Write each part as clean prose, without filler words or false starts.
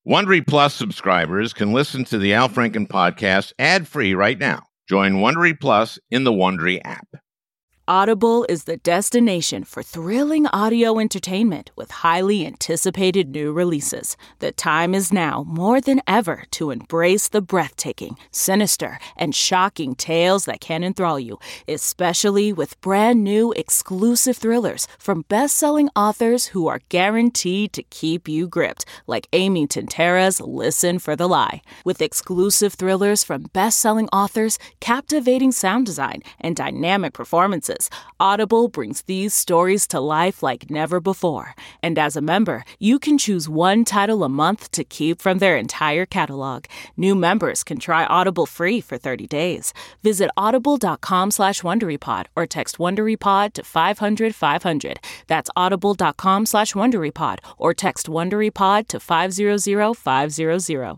Wondery Plus subscribers can listen to the Al Franken podcast ad-free right now. Join Wondery Plus in the Wondery app. Audible is the destination for thrilling audio entertainment with highly anticipated new releases. The time is now more than ever to embrace the breathtaking, sinister, and shocking tales that can enthrall you, especially with brand new exclusive thrillers from best-selling authors who are guaranteed to keep you gripped, like Amy Tintera's Listen for the Lie. With exclusive thrillers from best-selling authors, captivating sound design, and dynamic performances, Audible brings these stories to life like never before. And as a member, you can choose one title a month to keep from their entire catalog. New members can try Audible free for 30 days. Visit audible.com/WonderyPod or text WonderyPod to 500-500. That's audible.com/WonderyPod or text WonderyPod to 500-500.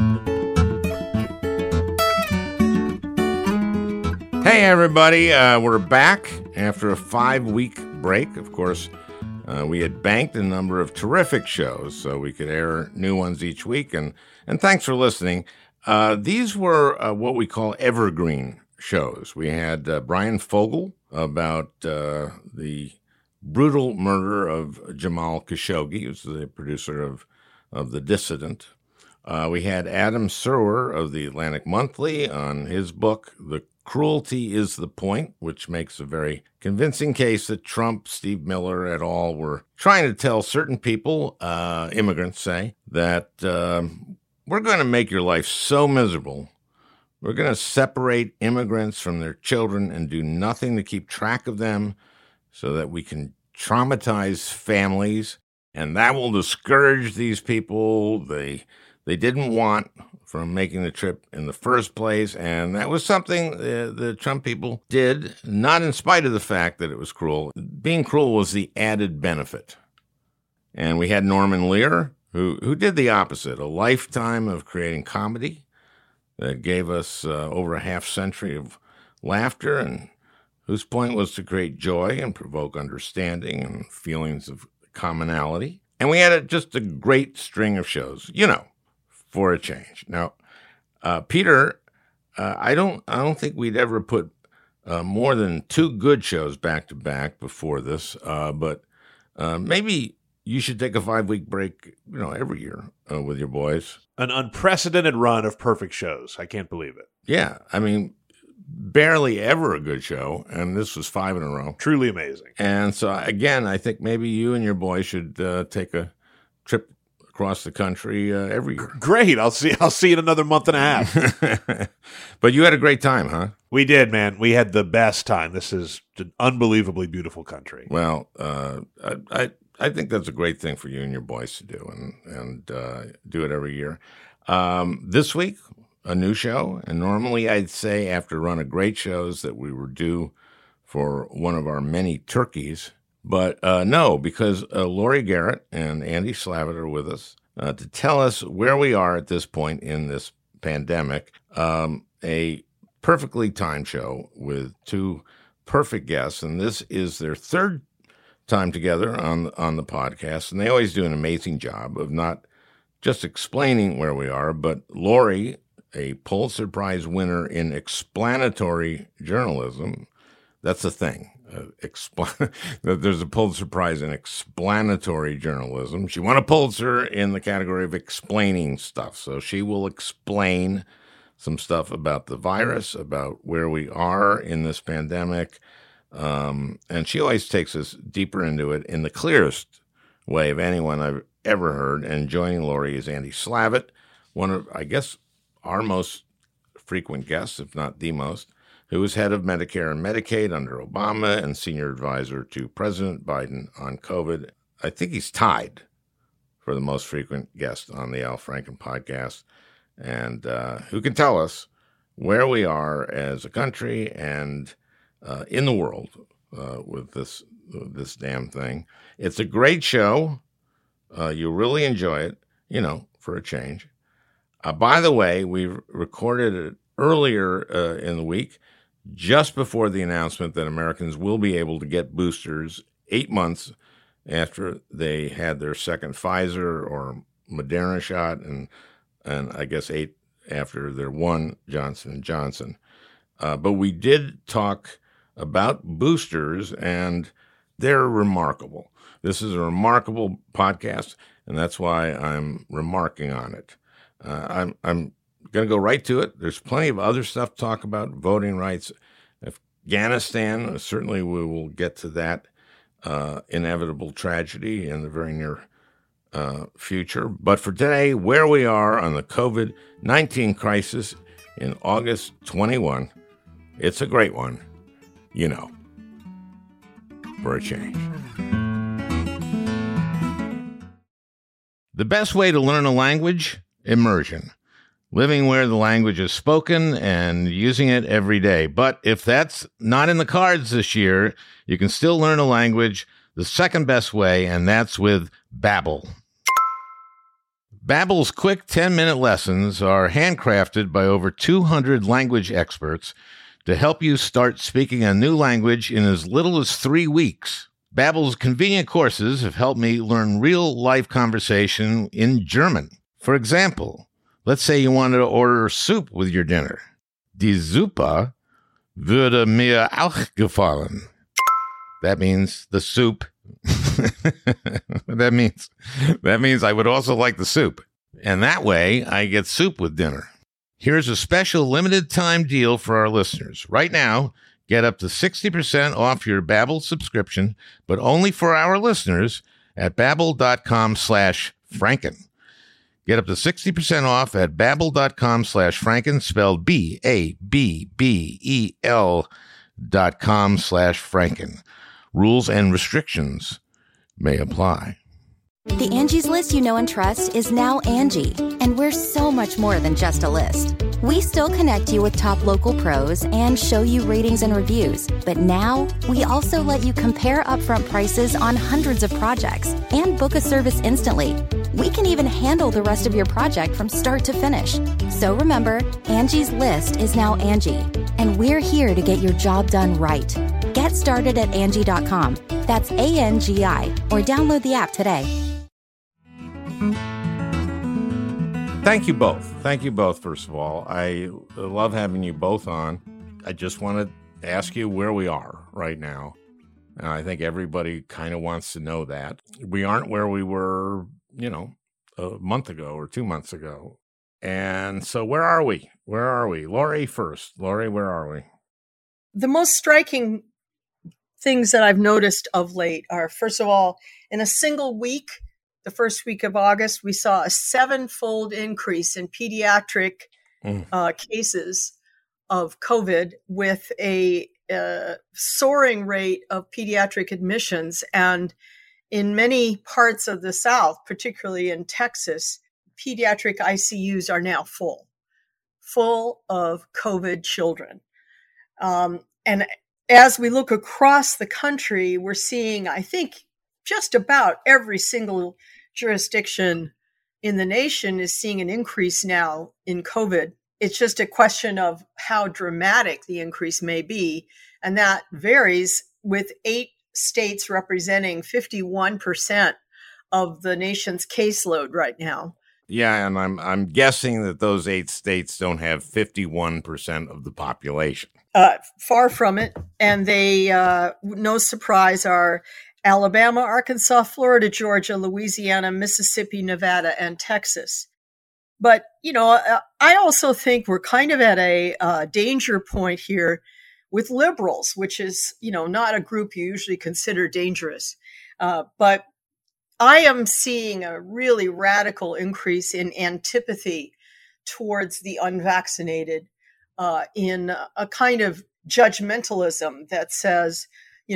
Hey, everybody. We're back after a 5-week break. Of course, we had banked a number of terrific shows so we could air new ones each week. And thanks for listening. These were what we call evergreen shows. We had Brian Fogel about the brutal murder of Jamal Khashoggi, who's the producer of The Dissident. We had Adam Serwer of the Atlantic Monthly on his book, The Cruelty is the Point, which makes a very convincing case that Trump, Steve Miller et al. Were trying to tell certain people, immigrants say, that we're going to make your life so miserable. We're going to separate immigrants from their children and do nothing to keep track of them so that we can traumatize families. And that will discourage these people they didn't want from making the trip in the first place. And that was something the Trump people did, not in spite of the fact that it was cruel. Being cruel was the added benefit. And we had Norman Lear, who did the opposite, a lifetime of creating comedy that gave us over a half century of laughter, and whose point was to create joy and provoke understanding and feelings of commonality. And we had just a great string of shows, for a change. Now, Peter, I don't think we'd ever put more than 2 good shows back to back before this, but maybe you should take a 5-week break, every year with your boys. An unprecedented run of perfect shows. I can't believe it. Yeah, I mean, barely ever a good show, and this was 5 in a row. Truly amazing. And so, again, I think maybe you and your boys should take a trip across the country every year. Great. I'll see you in another month and a half. But you had a great time, huh? We did, man. We had the best time. This is an unbelievably beautiful country. Well, I think that's a great thing for you and your boys to do, and do it every year. This week, a new show, and normally I'd say after a run of great shows that we were due for one of our many turkeys. But no, because Laurie Garrett and Andy Slavitt are with us to tell us where we are at this point in this pandemic. A perfectly timed show with 2 perfect guests, and this is their 3rd time together on the podcast, and they always do an amazing job of not just explaining where we are, but Laurie, a Pulitzer Prize winner in explanatory journalism, that's a thing. There's a Pulitzer Prize in explanatory journalism. She won a Pulitzer in the category of explaining stuff. So she will explain some stuff about the virus, about where we are in this pandemic. And she always takes us deeper into it in the clearest way of anyone I've ever heard. And joining Laurie is Andy Slavitt, one of, I guess, our most frequent guests, if not the most, who was head of Medicare and Medicaid under Obama and senior advisor to President Biden on COVID. I think he's tied for the most frequent guest on the Al Franken podcast, and who can tell us where we are as a country and in the world with this damn thing. It's a great show. You'll really enjoy it, for a change. By the way, we recorded it earlier in the week, just before the announcement that Americans will be able to get boosters 8 months after they had their second Pfizer or Moderna shot, and I guess 8 after their one Johnson & Johnson. But we did talk about boosters, and they're remarkable. This is a remarkable podcast, and that's why I'm remarking on it. I'm going to go right to it. There's plenty of other stuff to talk about, voting rights. Afghanistan, certainly we will get to that inevitable tragedy in the very near future. But for today, where we are on the COVID-19 crisis in August 21, it's a great one, for a change. The best way to learn a language? Immersion. Living where the language is spoken and using it every day. But if that's not in the cards this year, you can still learn a language the second best way, and that's with Babbel. Babbel's quick 10-minute lessons are handcrafted by over 200 language experts to help you start speaking a new language in as little as 3 weeks. Babbel's convenient courses have helped me learn real-life conversation in German. For example, let's say you wanted to order soup with your dinner. Die Suppe würde mir auch gefallen. That means the soup. That means I would also like the soup. And that way, I get soup with dinner. Here's a special limited time deal for our listeners. Right now, get up to 60% off your Babbel subscription, but only for our listeners at babbel.com/Franken. Get up to 60% off at babbel.com/Franken, spelled BABBEL.com/Franken. Rules and restrictions may apply. The Angie's List you know and trust is now Angie, and we're so much more than just a list. We still connect you with top local pros and show you ratings and reviews, but now we also let you compare upfront prices on hundreds of projects and book a service instantly. We can even handle the rest of your project from start to finish. So remember, Angie's List is now Angie, and we're here to get your job done right. Get started at Angie.com. That's ANGI, or download the app today. Thank you both. Thank you both, first of all. I love having you both on. I just want to ask you where we are right now. And I think everybody kind of wants to know that. We aren't where we were, a month ago or 2 months ago. And so where are we? Where are we? Lori first. Lori, where are we? The most striking things that I've noticed of late are, first of all, in a single week, the first week of August, we saw a 7-fold increase in pediatric cases of COVID, with a soaring rate of pediatric admissions. And in many parts of the South, particularly in Texas, pediatric ICUs are now full of COVID children. And as we look across the country, we're seeing, I think, just about every single jurisdiction in the nation is seeing an increase now in COVID. It's just a question of how dramatic the increase may be. And that varies, with 8 states representing 51% of the nation's caseload right now. Yeah, and I'm guessing that those 8 states don't have 51% of the population. Far from it. And they, no surprise, are Alabama, Arkansas, Florida, Georgia, Louisiana, Mississippi, Nevada, and Texas. But, I also think we're kind of at a danger point here with liberals, which is, not a group you usually consider dangerous. But I am seeing a really radical increase in antipathy towards the unvaccinated, in a kind of judgmentalism that says,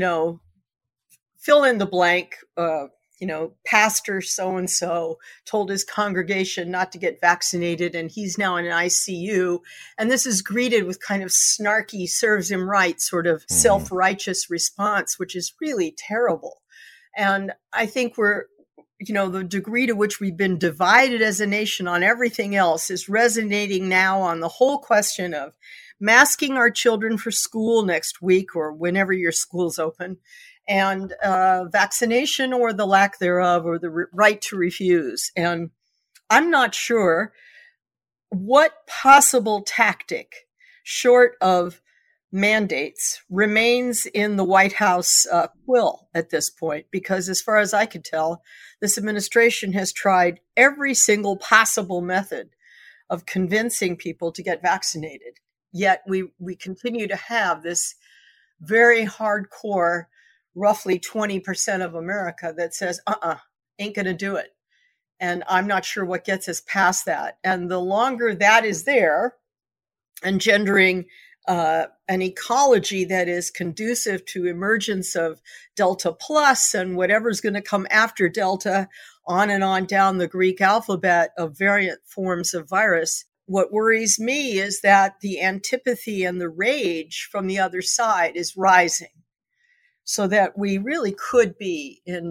fill in the blank, pastor so-and-so told his congregation not to get vaccinated, and he's now in an ICU. And this is greeted with kind of snarky, serves him right, sort of self-righteous response, which is really terrible. And I think we're, the degree to which we've been divided as a nation on everything else is resonating now on the whole question of masking our children for school next week or whenever your school's open, and vaccination or the lack thereof, or the right to refuse. And I'm not sure what possible tactic, short of mandates, remains in the White House quill at this point, because as far as I could tell, this administration has tried every single possible method of convincing people to get vaccinated. Yet we continue to have this very hardcore, roughly 20% of America that says, ain't going to do it. And I'm not sure what gets us past that. And the longer that is there, engendering an ecology that is conducive to emergence of Delta Plus and whatever's going to come after Delta, on and on down the Greek alphabet of variant forms of virus. What worries me is that the antipathy and the rage from the other side is rising, so that we really could be in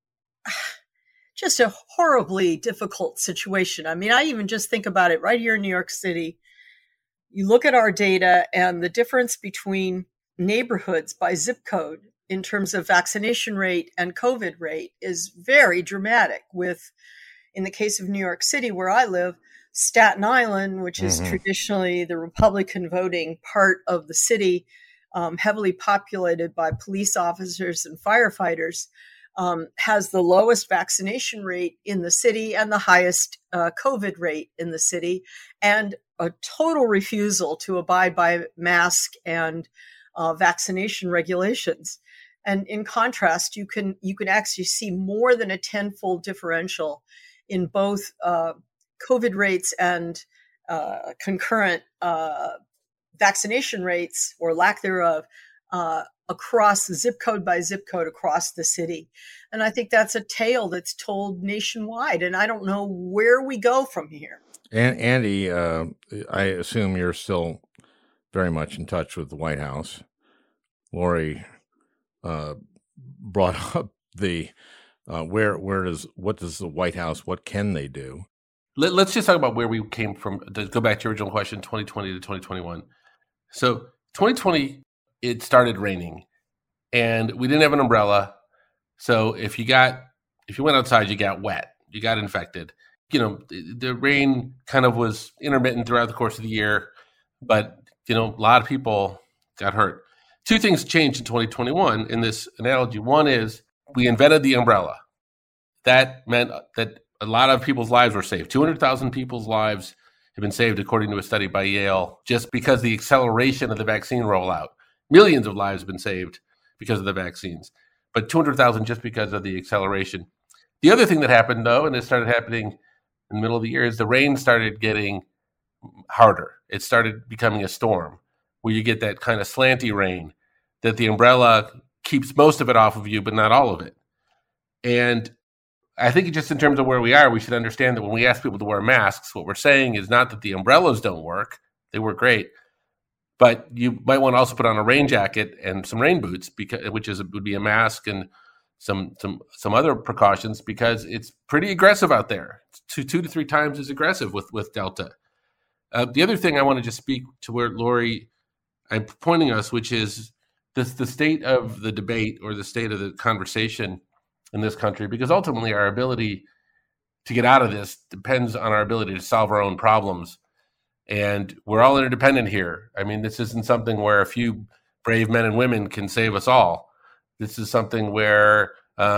just a horribly difficult situation. I mean, I even just think about it right here in New York City. You look at our data, and the difference between neighborhoods by zip code in terms of vaccination rate and COVID rate is very dramatic. With, in the case of New York City, where I live, Staten Island, which is traditionally the Republican voting part of the city, heavily populated by police officers and firefighters, has the lowest vaccination rate in the city and the highest COVID rate in the city, and a total refusal to abide by mask and vaccination regulations. And in contrast, you can actually see more than a 10-fold differential in both COVID rates and concurrent vaccination rates, or lack thereof, across zip code by zip code across the city. And I think that's a tale that's told nationwide, and I don't know where we go from here. And Andy, I assume you're still very much in touch with the White House. Lori brought up the what does the White House, what can they do? Let's just talk about where we came from. To go back to your original question, 2020 to 2021. So 2020, it started raining, and we didn't have an umbrella. So if you went outside, you got wet, you got infected. The rain kind of was intermittent throughout the course of the year, but a lot of people got hurt. Two things changed in 2021 in this analogy. One is we invented the umbrella. That meant that a lot of people's lives were saved. 200,000 people's lives have been saved, according to a study by Yale, just because of the acceleration of the vaccine rollout. Millions of lives have been saved because of the vaccines, but 200,000 just because of the acceleration. The other thing that happened, though, and it started happening in the middle of the year, is the rain started getting harder. It started becoming a storm, where you get that kind of slanty rain that the umbrella keeps most of it off of you, but not all of it. And I think just in terms of where we are, we should understand that when we ask people to wear masks, what we're saying is not that the umbrellas don't work. They work great. But you might want to also put on a rain jacket and some rain boots, would be a mask and some other precautions, because it's pretty aggressive out there. It's 2 to 3 times as aggressive with Delta. The other thing I want to just speak to where Lori, I'm pointing us, which is the state of the debate, or the state of the conversation in this country, because ultimately our ability to get out of this depends on our ability to solve our own problems. And we're all interdependent here. I mean, this isn't something where a few brave men and women can save us all. This is something where,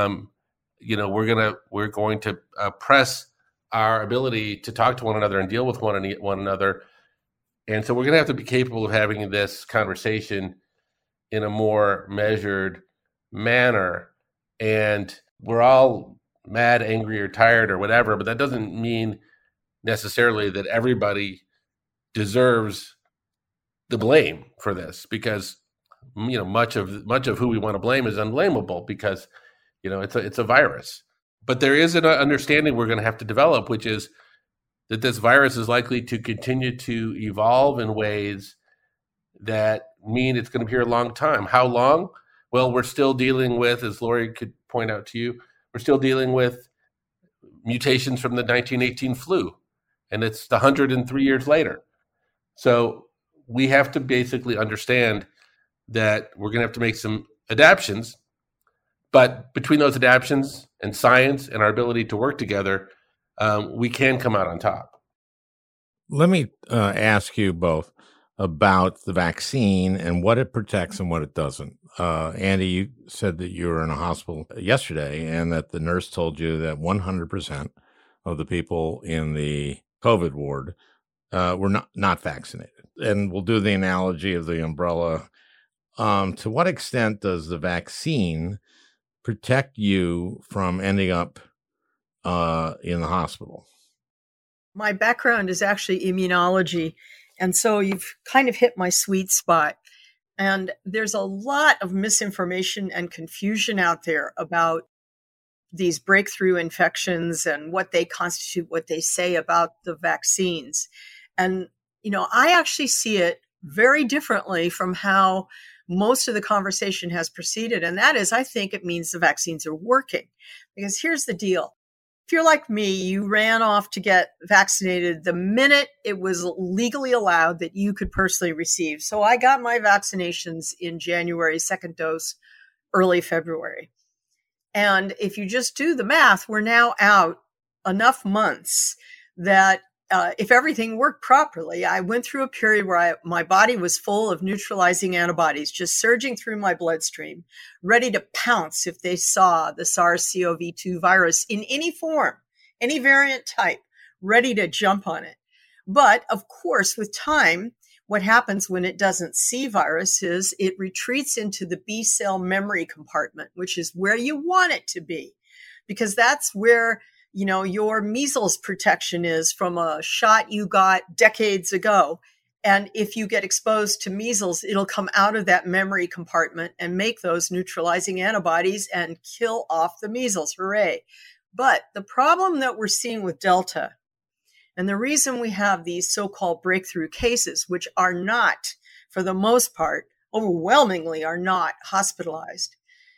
we're going to press our ability to talk to one another and deal with one another. And so we're going to have to be capable of having this conversation in a more measured manner. And we're all mad, angry, or tired or whatever, but that doesn't mean necessarily that everybody deserves the blame for this, because much of who we want to blame is unblameable, because it's a virus. But there is an understanding we're going to have to develop, which is that this virus is likely to continue to evolve in ways that mean it's going to be here a long time. How long? Well, we're still dealing with, as Lori could point out to you, we're still dealing with mutations from the 1918 flu, and it's 103 years later. So we have to basically understand that we're going to have to make some adaptions, but between those adaptions and science and our ability to work together, we can come out on top. Let me ask you both about the vaccine and what it protects and what it doesn't. Andy, you said that you were in a hospital yesterday and that the nurse told you that 100% of the people in the COVID ward were not vaccinated. And we'll do the analogy of the umbrella. To what extent does the vaccine protect you from ending up in the hospital? My background is actually immunology. And so you've kind of hit my sweet spot. And there's a lot of misinformation and confusion out there about these breakthrough infections and what they constitute, what they say about the vaccines. And, I actually see it very differently from how most of the conversation has proceeded. And that is, I think it means the vaccines are working. Because here's the deal. If you're like me, you ran off to get vaccinated the minute it was legally allowed that you could personally receive. So I got my vaccinations in January, second dose, early February. And if you just do the math, we're now out enough months that if everything worked properly, I went through a period where my body was full of neutralizing antibodies, just surging through my bloodstream, ready to pounce if they saw the SARS-CoV-2 virus in any form, any variant type, ready to jump on it. But of course, with time, what happens when it doesn't see virus is it retreats into the B cell memory compartment, which is where you want it to be, because that's where your measles protection is from a shot you got decades ago. And if you get exposed to measles, it'll come out of that memory compartment and make those neutralizing antibodies and kill off the measles. Hooray. But the problem that we're seeing with Delta, and the reason we have these so-called breakthrough cases, which are not, for the most part, overwhelmingly are not hospitalized,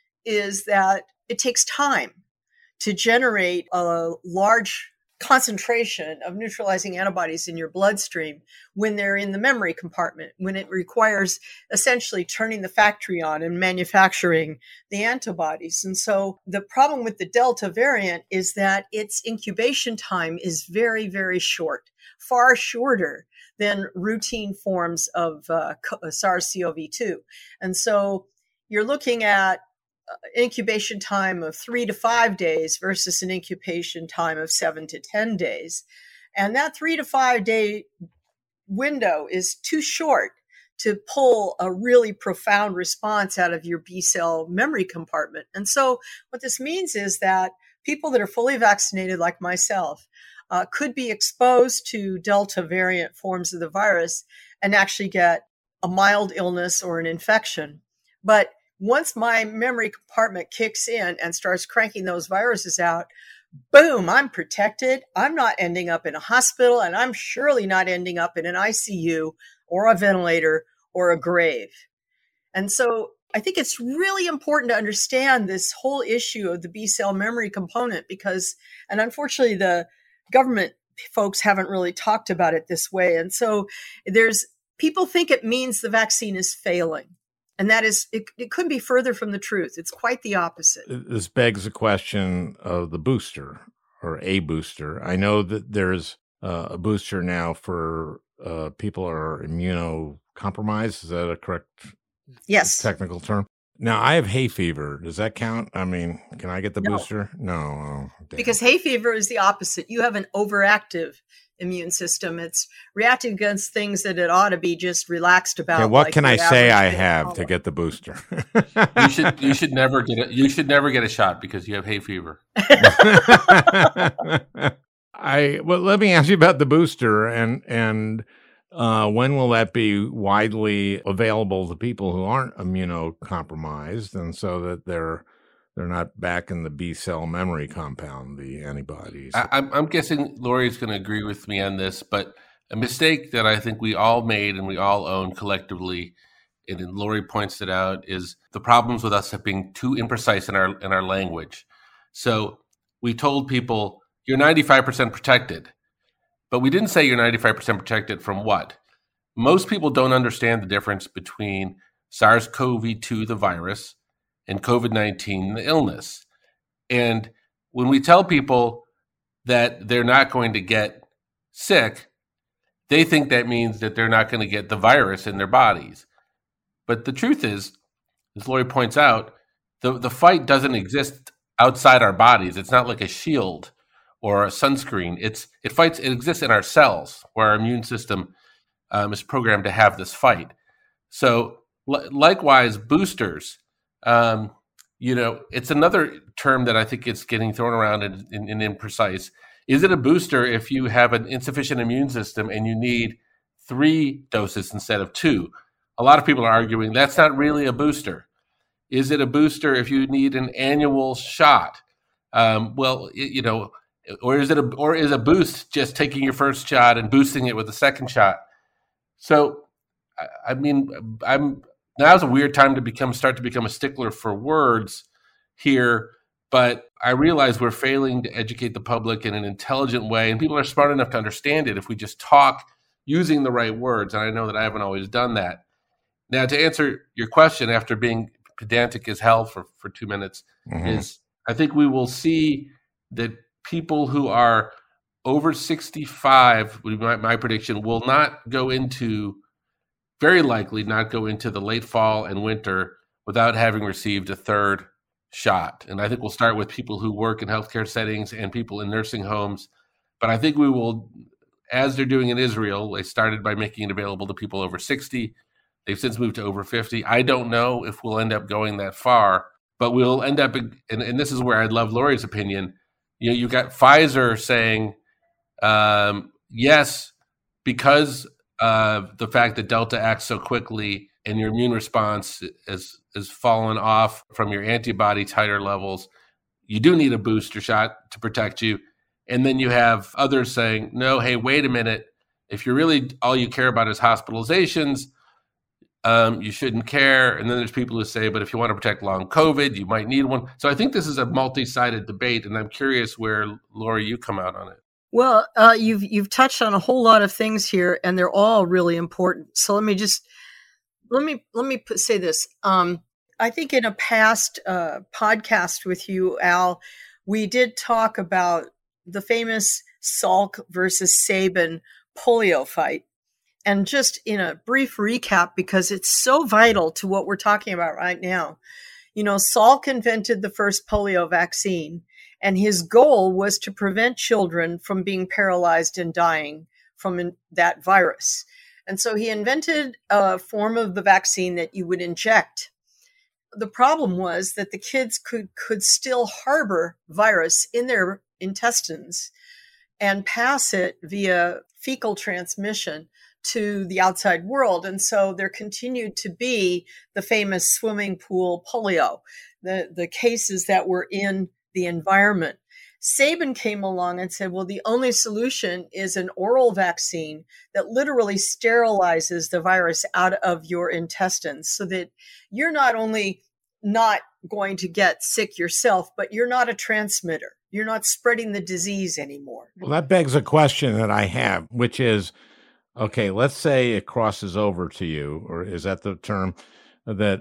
is that it takes time to generate a large concentration of neutralizing antibodies in your bloodstream when they're in the memory compartment, when it requires essentially turning the factory on and manufacturing the antibodies. And so the problem with the Delta variant is that its incubation time is very, very short, far shorter than routine forms of SARS-CoV-2. And so you're looking at incubation time of 3 to 5 days versus an incubation time of 7 to 10 days. And that 3 to 5 day window is too short to pull a really profound response out of your B cell memory compartment. And so what this means is that people that are fully vaccinated, like myself, could be exposed to Delta variant forms of the virus and actually get a mild illness or an infection. But once my memory compartment kicks in and starts cranking those viruses out, boom, I'm protected. I'm not ending up in a hospital, and I'm surely not ending up in an ICU or a ventilator or a grave. And so I think it's really important to understand this whole issue of the B cell memory component because, and unfortunately, the government folks haven't really talked about it this way. And so people think it means the vaccine is failing. And that is, it couldn't be further from the truth. It's quite the opposite. This begs the question of the booster or a booster. I know that there's a booster now for people who are immunocompromised. Is that a correct technical term? Now, I have hay fever. Does that count? I mean, can I get the booster? No. Because hay fever is the opposite. You have an overactive immune system. It's reacting against things that it ought to be just relaxed about. Okay, what can I say I have to get the booster? You should never get a shot because you have hay fever. Let me ask you about the booster and when will that be widely available to people who aren't immunocompromised, and so that they're not back in the B cell memory compound, the antibodies? I'm guessing Lori's going to agree with me on this, but a mistake that I think we all made and we all own collectively, and Lori points it out, is the problems with us being too imprecise in our language. So we told people, you're 95% protected. But we didn't say you're 95% protected from what? Most people don't understand the difference between SARS-CoV-2, the virus, and COVID-19, the illness. And when we tell people that they're not going to get sick, they think that means that they're not going to get the virus in their bodies. But the truth is, as Lori points out, the fight doesn't exist outside our bodies. It's not like a shield or a sunscreen. It exists in our cells, where our immune system is programmed to have this fight. So likewise, boosters, it's another term that I think is getting thrown around and imprecise. Is it a booster if you have an insufficient immune system and you need 3 doses instead of 2? A lot of people are arguing that's not really a booster. Is it a booster if you need an annual shot? Or is a boost just taking your first shot and boosting it with a second shot? So, I mean, now's a weird time to start to become a stickler for words here, but I realize we're failing to educate the public in an intelligent way, and people are smart enough to understand it if we just talk using the right words. And I know that I haven't always done that. Now, to answer your question, after being pedantic as hell for 2 minutes, is I think we will see that people who are over 65, my prediction, will very likely not go into the late fall and winter without having received a third shot. And I think we'll start with people who work in healthcare settings and people in nursing homes. But I think we will, as they're doing in Israel, they started by making it available to people over 60. They've since moved to over 50. I don't know if we'll end up going that far, but we'll end up, and this is where I'd love Lori's opinion. You got Pfizer saying, yes, because of the fact that Delta acts so quickly and your immune response has fallen off from your antibody titer levels, you do need a booster shot to protect you. And then you have others saying, no, hey, wait a minute. If you're really, all you care about is hospitalizations, you shouldn't care. And then there's people who say, but if you want to protect long COVID, you might need one. So I think this is a multi-sided debate, and I'm curious where, Lori, you come out on it. Well, you've touched on a whole lot of things here, and they're all really important. So let me say this. I think in a past podcast with you, Al, we did talk about the famous Salk versus Sabin polio fight. And just in a brief recap, because it's so vital to what we're talking about right now, Salk invented the first polio vaccine, and his goal was to prevent children from being paralyzed and dying from that virus. And so he invented a form of the vaccine that you would inject. The problem was that the kids could still harbor virus in their intestines and pass it via fecal transmission to the outside world. And so there continued to be the famous swimming pool polio, the cases that were in the environment. Sabin came along and said, well, the only solution is an oral vaccine that literally sterilizes the virus out of your intestines so that you're not only not going to get sick yourself, but you're not a transmitter. You're not spreading the disease anymore. Well, that begs a question that I have, which is, okay, let's say it crosses over to you, or is that the term, that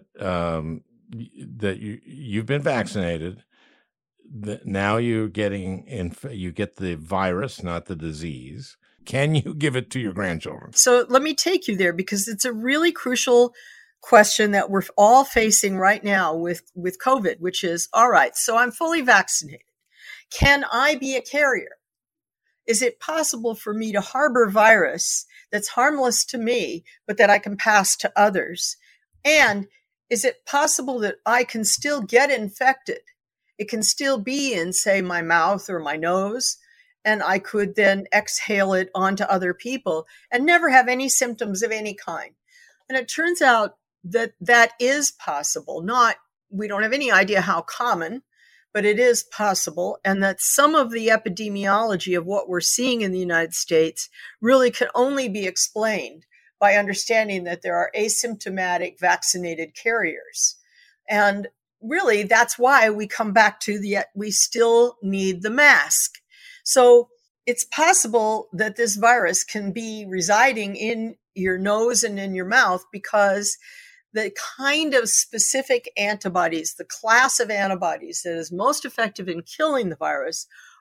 you've been vaccinated, that now you're you get the virus, not the disease. Can you give it to your grandchildren? So let me take you there, because it's a really crucial question that we're all facing right now with COVID, which is, all right, so I'm fully vaccinated. Can I be a carrier? Is it possible for me to harbor virus that's harmless to me, but that I can pass to others? And is it possible that I can still get infected? It can still be in, say, my mouth or my nose, and I could then exhale it onto other people and never have any symptoms of any kind. And it turns out that that is possible. We don't have any idea how common, but it is possible, and that some of the epidemiology of what we're seeing in the United States really can only be explained by understanding that there are asymptomatic vaccinated carriers. And really, that's why we come back to we still need the mask. So it's possible that this virus can be residing in your nose and in your mouth because the kind of specific antibodies, the class of antibodies that is most effective in killing the virus,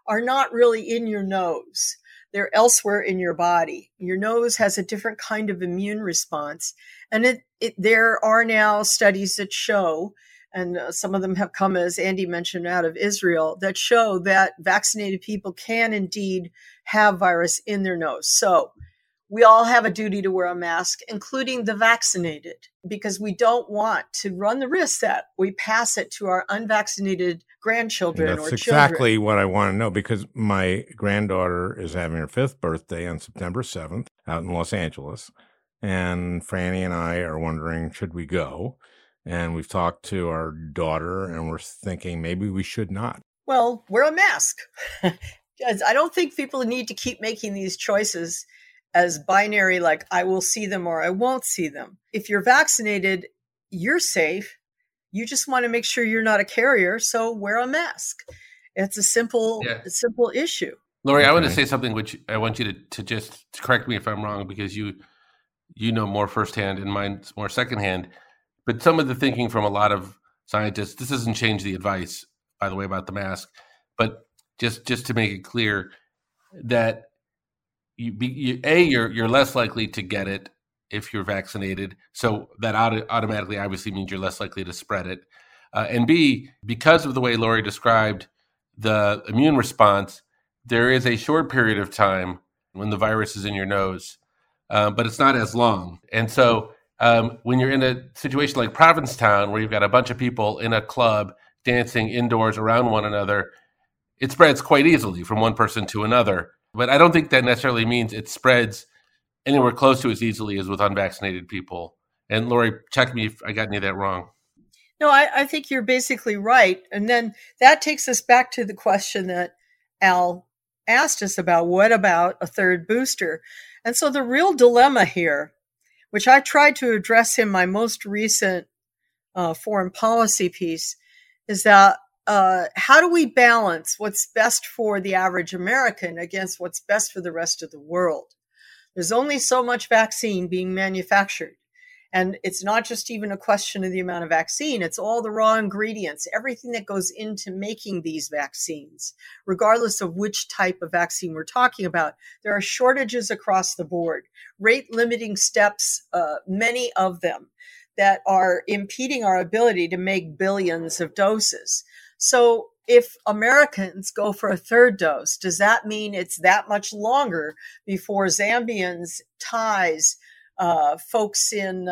are not really in your nose. They're elsewhere in your body. Your nose has a different kind of immune response. And there are now studies that show, and some of them have come, as Andy mentioned, out of Israel, that show that vaccinated people can indeed have virus in their nose. So we all have a duty to wear a mask, including the vaccinated, because we don't want to run the risk that we pass it to our unvaccinated grandchildren or children. That's exactly what I want to know, because my granddaughter is having her 5th birthday on September 7th out in Los Angeles. And Franny and I are wondering, should we go? And we've talked to our daughter and we're thinking maybe we should not. Well, wear a mask. I don't think people need to keep making these choices as binary, like I will see them or I won't see them. If you're vaccinated, you're safe. You just want to make sure you're not a carrier, so wear a mask. It's a simple issue. Lori, I want to say something which I want you to just correct me if I'm wrong, because you know more firsthand and mine's more secondhand. But some of the thinking from a lot of scientists, this doesn't change the advice, by the way, about the mask, but just to make it clear that you're less likely to get it if you're vaccinated. So that automatically obviously means you're less likely to spread it. And B, because of the way Lori described the immune response, there is a short period of time when the virus is in your nose, but it's not as long. And so when you're in a situation like Provincetown, where you've got a bunch of people in a club dancing indoors around one another, it spreads quite easily from one person to another. But I don't think that necessarily means it spreads anywhere close to as easily as with unvaccinated people. And Lori, check me if I got any of that wrong. No, I think you're basically right. And then that takes us back to the question that Al asked us about, what about a third booster? And so the real dilemma here, which I tried to address in my most recent foreign policy piece, is that how do we balance what's best for the average American against what's best for the rest of the world? There's only so much vaccine being manufactured. And it's not just even a question of the amount of vaccine. It's all the raw ingredients, everything that goes into making these vaccines, regardless of which type of vaccine we're talking about. There are shortages across the board, rate limiting steps, many of them, that are impeding our ability to make billions of doses. So if Americans go for a third dose, does that mean it's that much longer before Zambians, Thais, folks in,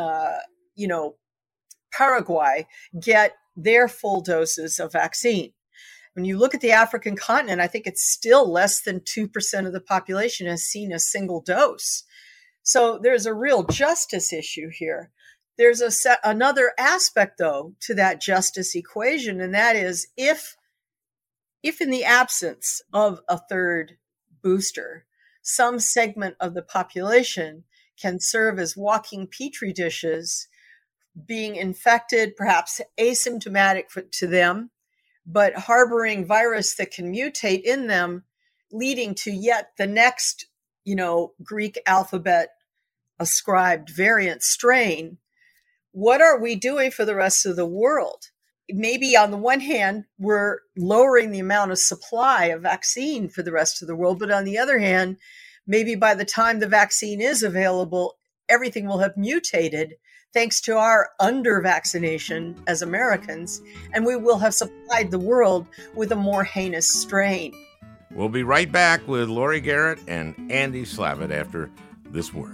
Paraguay get their full doses of vaccine? When you look at the African continent, I think it's still less than 2% of the population has seen a single dose. So there's a real justice issue here. There's another aspect, though, to that justice equation, and that is if in the absence of a third booster, some segment of the population can serve as walking petri dishes, being infected, perhaps asymptomatic to them, but harboring virus that can mutate in them, leading to yet the next, Greek alphabet ascribed variant strain. What are we doing for the rest of the world? Maybe on the one hand, we're lowering the amount of supply of vaccine for the rest of the world. But on the other hand, maybe by the time the vaccine is available, everything will have mutated thanks to our under-vaccination as Americans, and we will have supplied the world with a more heinous strain. We'll be right back with Lori Garrett and Andy Slavitt after this word.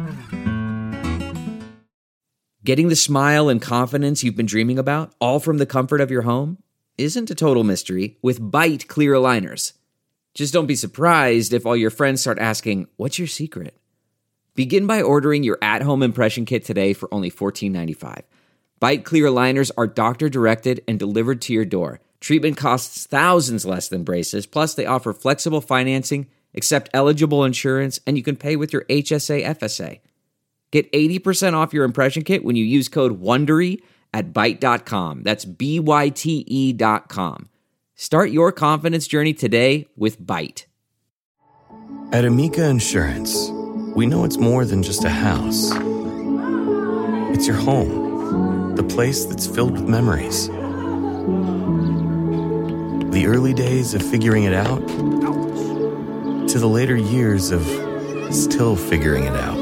Getting the smile and confidence you've been dreaming about, all from the comfort of your home, isn't a total mystery with Byte clear aligners. Just don't be surprised if all your friends start asking, "What's your secret?" Begin by ordering your at-home impression kit today for only $14.95. Byte clear aligners are doctor-directed and delivered to your door. Treatment costs thousands less than braces, plus they offer flexible financing, accept eligible insurance, and you can pay with your HSA FSA. Get 80% off your impression kit when you use code WONDERY at Byte.com. That's BYTE.com. Start your confidence journey today with Byte. At Amica Insurance, we know it's more than just a house. It's your home, the place that's filled with memories. The early days of figuring it out to the later years of still figuring it out.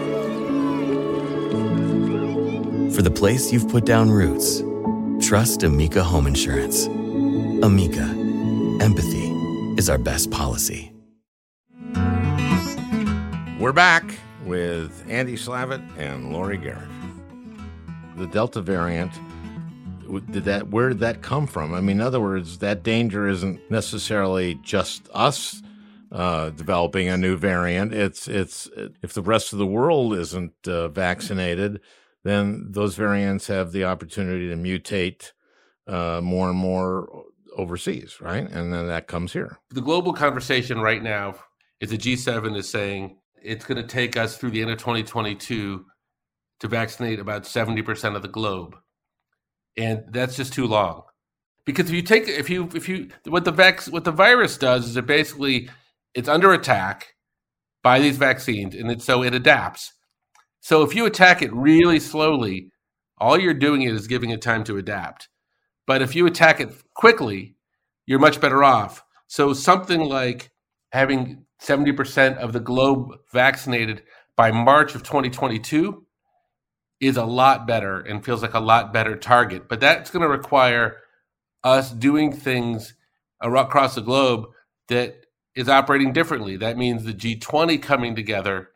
For the place you've put down roots, trust Amica Home Insurance. Amica, empathy is our best policy. We're back with Andy Slavitt and Laurie Garrett. The Delta variant, where did that come from? I mean, in other words, that danger isn't necessarily just us developing a new variant. It's if the rest of the world isn't vaccinated, then those variants have the opportunity to mutate more and more overseas, right? And then that comes here. The global conversation right now is the G7 is saying it's going to take us through the end of 2022 to vaccinate about 70% of the globe. And that's just too long. Because what the virus does is it's under attack by these vaccines, and so it adapts. So if you attack it really slowly, all you're doing is giving it time to adapt. But if you attack it quickly, you're much better off. So something like having 70% of the globe vaccinated by March of 2022 is a lot better and feels like a lot better target. But that's going to require us doing things across the globe that is operating differently. That means the G20 coming together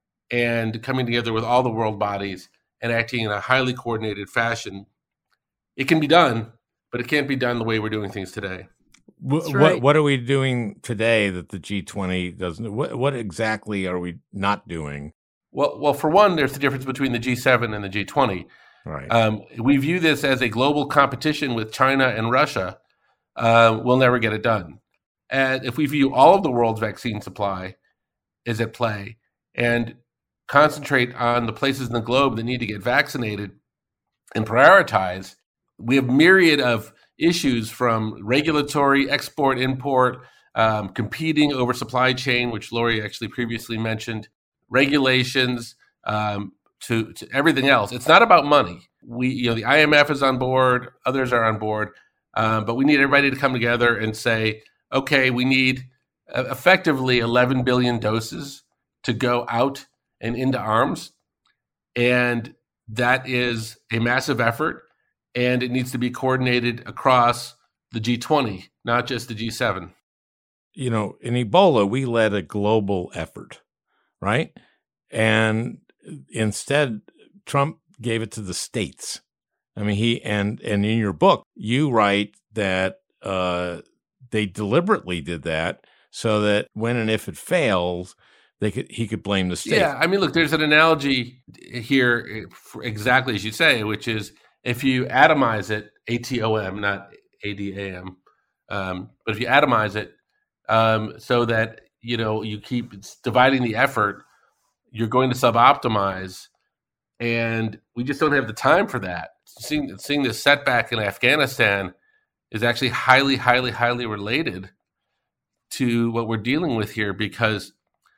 with all the world bodies and acting in a highly coordinated fashion. It can be done, but it can't be done the way we're doing things today. What are we doing today that the G20 doesn't? What exactly are we not doing? Well, for one, there's the difference between the G7 and the G20. Right. We view this as a global competition with China and Russia. We'll never get it done. And if we view all of the world's vaccine supply is at play and concentrate on the places in the globe that need to get vaccinated and prioritize, we have myriad of issues from regulatory, export, import, competing over supply chain, which Laurie actually previously mentioned, regulations, to everything else. It's not about money. The IMF is on board, others are on board, but we need everybody to come together and say, okay, we need effectively 11 billion doses to go out and into arms. And that is a massive effort. And it needs to be coordinated across the G20, not just the G7. In Ebola, we led a global effort, right? And instead, Trump gave it to the states. I mean, and in your book, you write that they deliberately did that so that when and if it fails, he could blame the state. Yeah, I mean, look, there's an analogy here, exactly as you say, which is if you atomize it, ATOM, not ADAM, but if you atomize it so that you keep dividing the effort, you're going to suboptimize, and we just don't have the time for that. Seeing this setback in Afghanistan is actually highly, highly, highly related to what we're dealing with here because,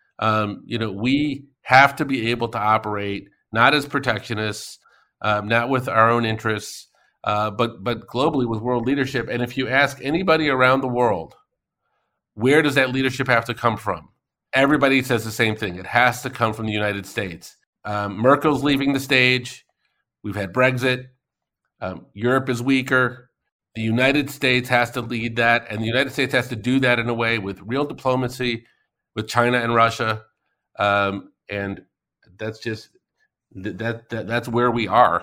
we have to be able to operate not as protectionists, not with our own interests, but globally with world leadership. And if you ask anybody around the world, where does that leadership have to come from? Everybody says the same thing. It has to come from the United States. Merkel's leaving the stage. We've had Brexit. Europe is weaker. The United States has to lead that, and the United States has to do that in a way with real diplomacy with China and Russia. And that's just that's where we are.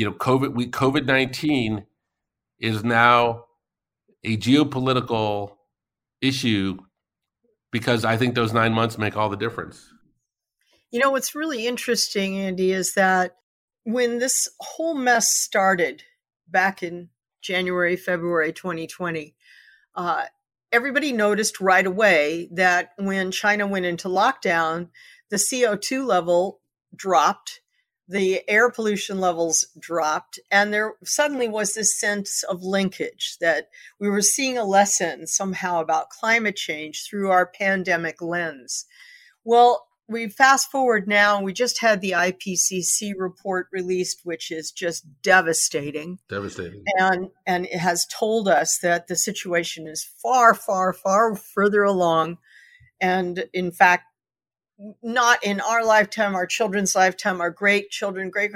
COVID-19 is now a geopolitical issue because I think those 9 months make all the difference. What's really interesting, Andy, is that when this whole mess started back in January, February 2020, everybody noticed right away that when China went into lockdown, the CO2 level dropped, the air pollution levels dropped, and there suddenly was this sense of linkage that we were seeing a lesson somehow about climate change through our pandemic lens. Well, we fast forward now, and we just had the IPCC report released, which is just devastating. Devastating. And it has told us that the situation is far, far, far further along. And in fact, not in our lifetime, our children's lifetime, our great children, great,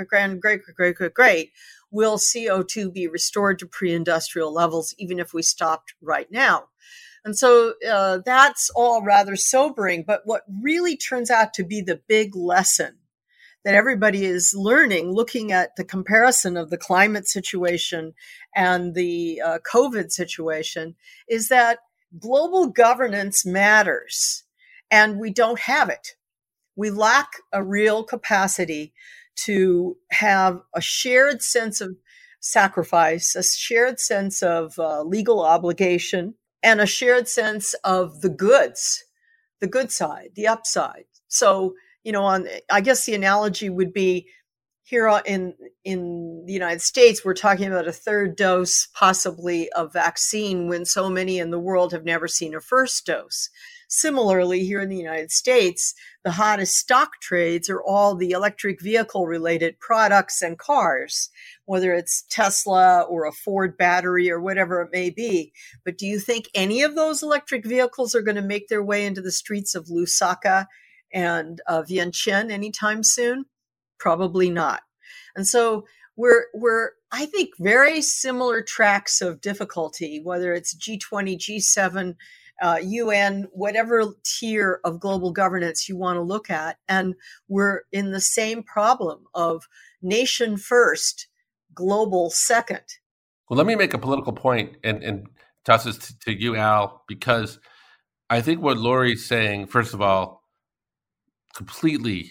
will CO2 be restored to pre-industrial levels, even if we stopped right now. And so that's all rather sobering. But what really turns out to be the big lesson that everybody is learning, looking at the comparison of the climate situation and the COVID situation, is that global governance matters, and we don't have it. We lack a real capacity to have a shared sense of sacrifice, a shared sense of legal obligation, and a shared sense of the goods, the good side, the upside. So, I guess the analogy would be here in the United States, we're talking about a third dose possibly of vaccine when so many in the world have never seen a first dose. Similarly, here in the United States, the hottest stock trades are all the electric vehicle related products and cars, whether it's Tesla or a Ford battery or whatever it may be. But do you think any of those electric vehicles are going to make their way into the streets of Lusaka and Vientiane anytime soon? Probably not. And so we're I think, very similar tracks of difficulty, whether it's G20, G7, UN, whatever tier of global governance you want to look at. And we're in the same problem of nation first, global second. Well, let me make a political point and toss this to you, Al, because I think what Lori's saying, first of all, completely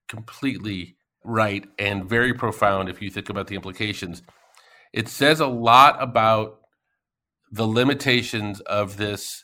right and very profound if you think about the implications. It says a lot about the limitations of this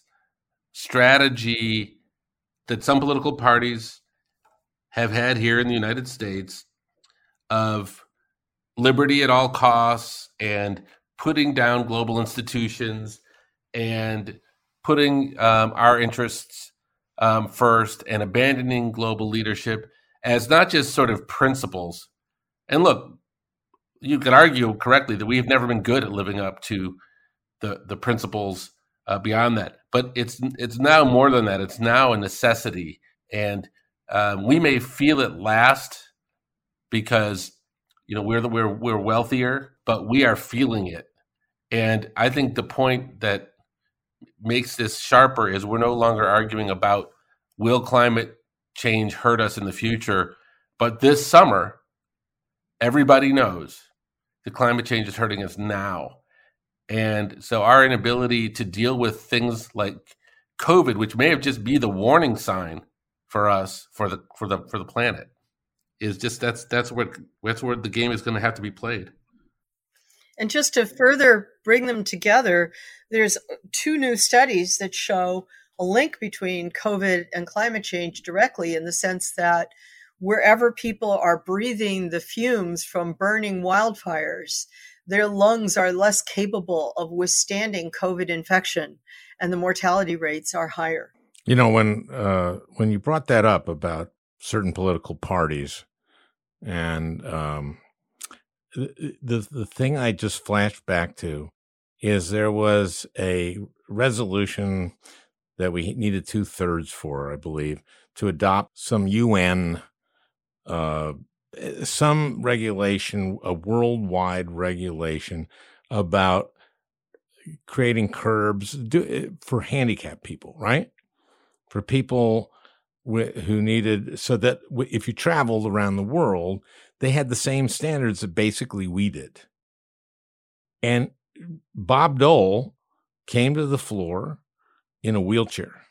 strategy that some political parties have had here in the United States of liberty at all costs and putting down global institutions and putting our interests first and abandoning global leadership as not just sort of principles. And look, you could argue correctly that we have never been good at living up to the principles beyond that. But it's now more than that. It's now a necessity. And we may feel it last because we're wealthier, but we are feeling it. And I think the point that makes this sharper is we're no longer arguing about will climate change hurt us in the future, but this summer, everybody knows that climate change is hurting us now. And so our inability to deal with things like COVID, which may have just be the warning sign for us for the planet, is just that's where the game is going to have to be played. And just to further bring them together, there's 2 new studies that show a link between COVID and climate change directly, in the sense that wherever people are breathing the fumes from burning wildfires, their lungs are less capable of withstanding COVID infection, and the mortality rates are higher. You know, when you brought that up about certain political parties, and the thing I just flashed back to is there was a resolution that we needed 2/3 for, I believe, to adopt some UN, some regulation, a worldwide regulation about creating curbs for handicapped people, right? For people who needed, so that if you traveled around the world, they had the same standards that basically we did. And Bob Dole came to the floor in a wheelchair.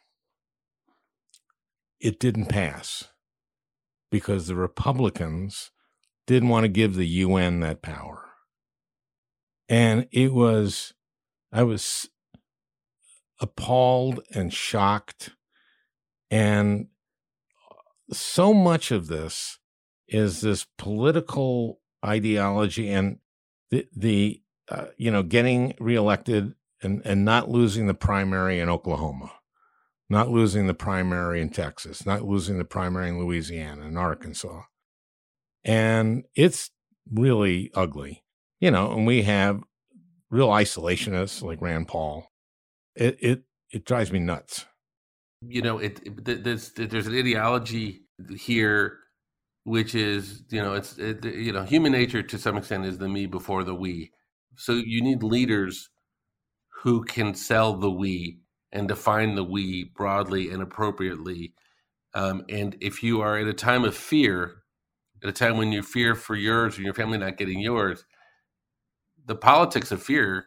It didn't pass because the Republicans didn't want to give the UN that power. And I was appalled and shocked. And so much of this is this political ideology and the getting reelected and not losing the primary in Oklahoma. not losing the primary in Texas, not losing the primary in Louisiana and Arkansas. And it's really ugly, and we have real isolationists like Rand Paul. It drives me nuts. There's an ideology here, which is, human nature to some extent is the me before the we. So you need leaders who can sell the we and define the we broadly and appropriately. And if you are at a time of fear, at a time when you fear for yours or your family not getting yours, the politics of fear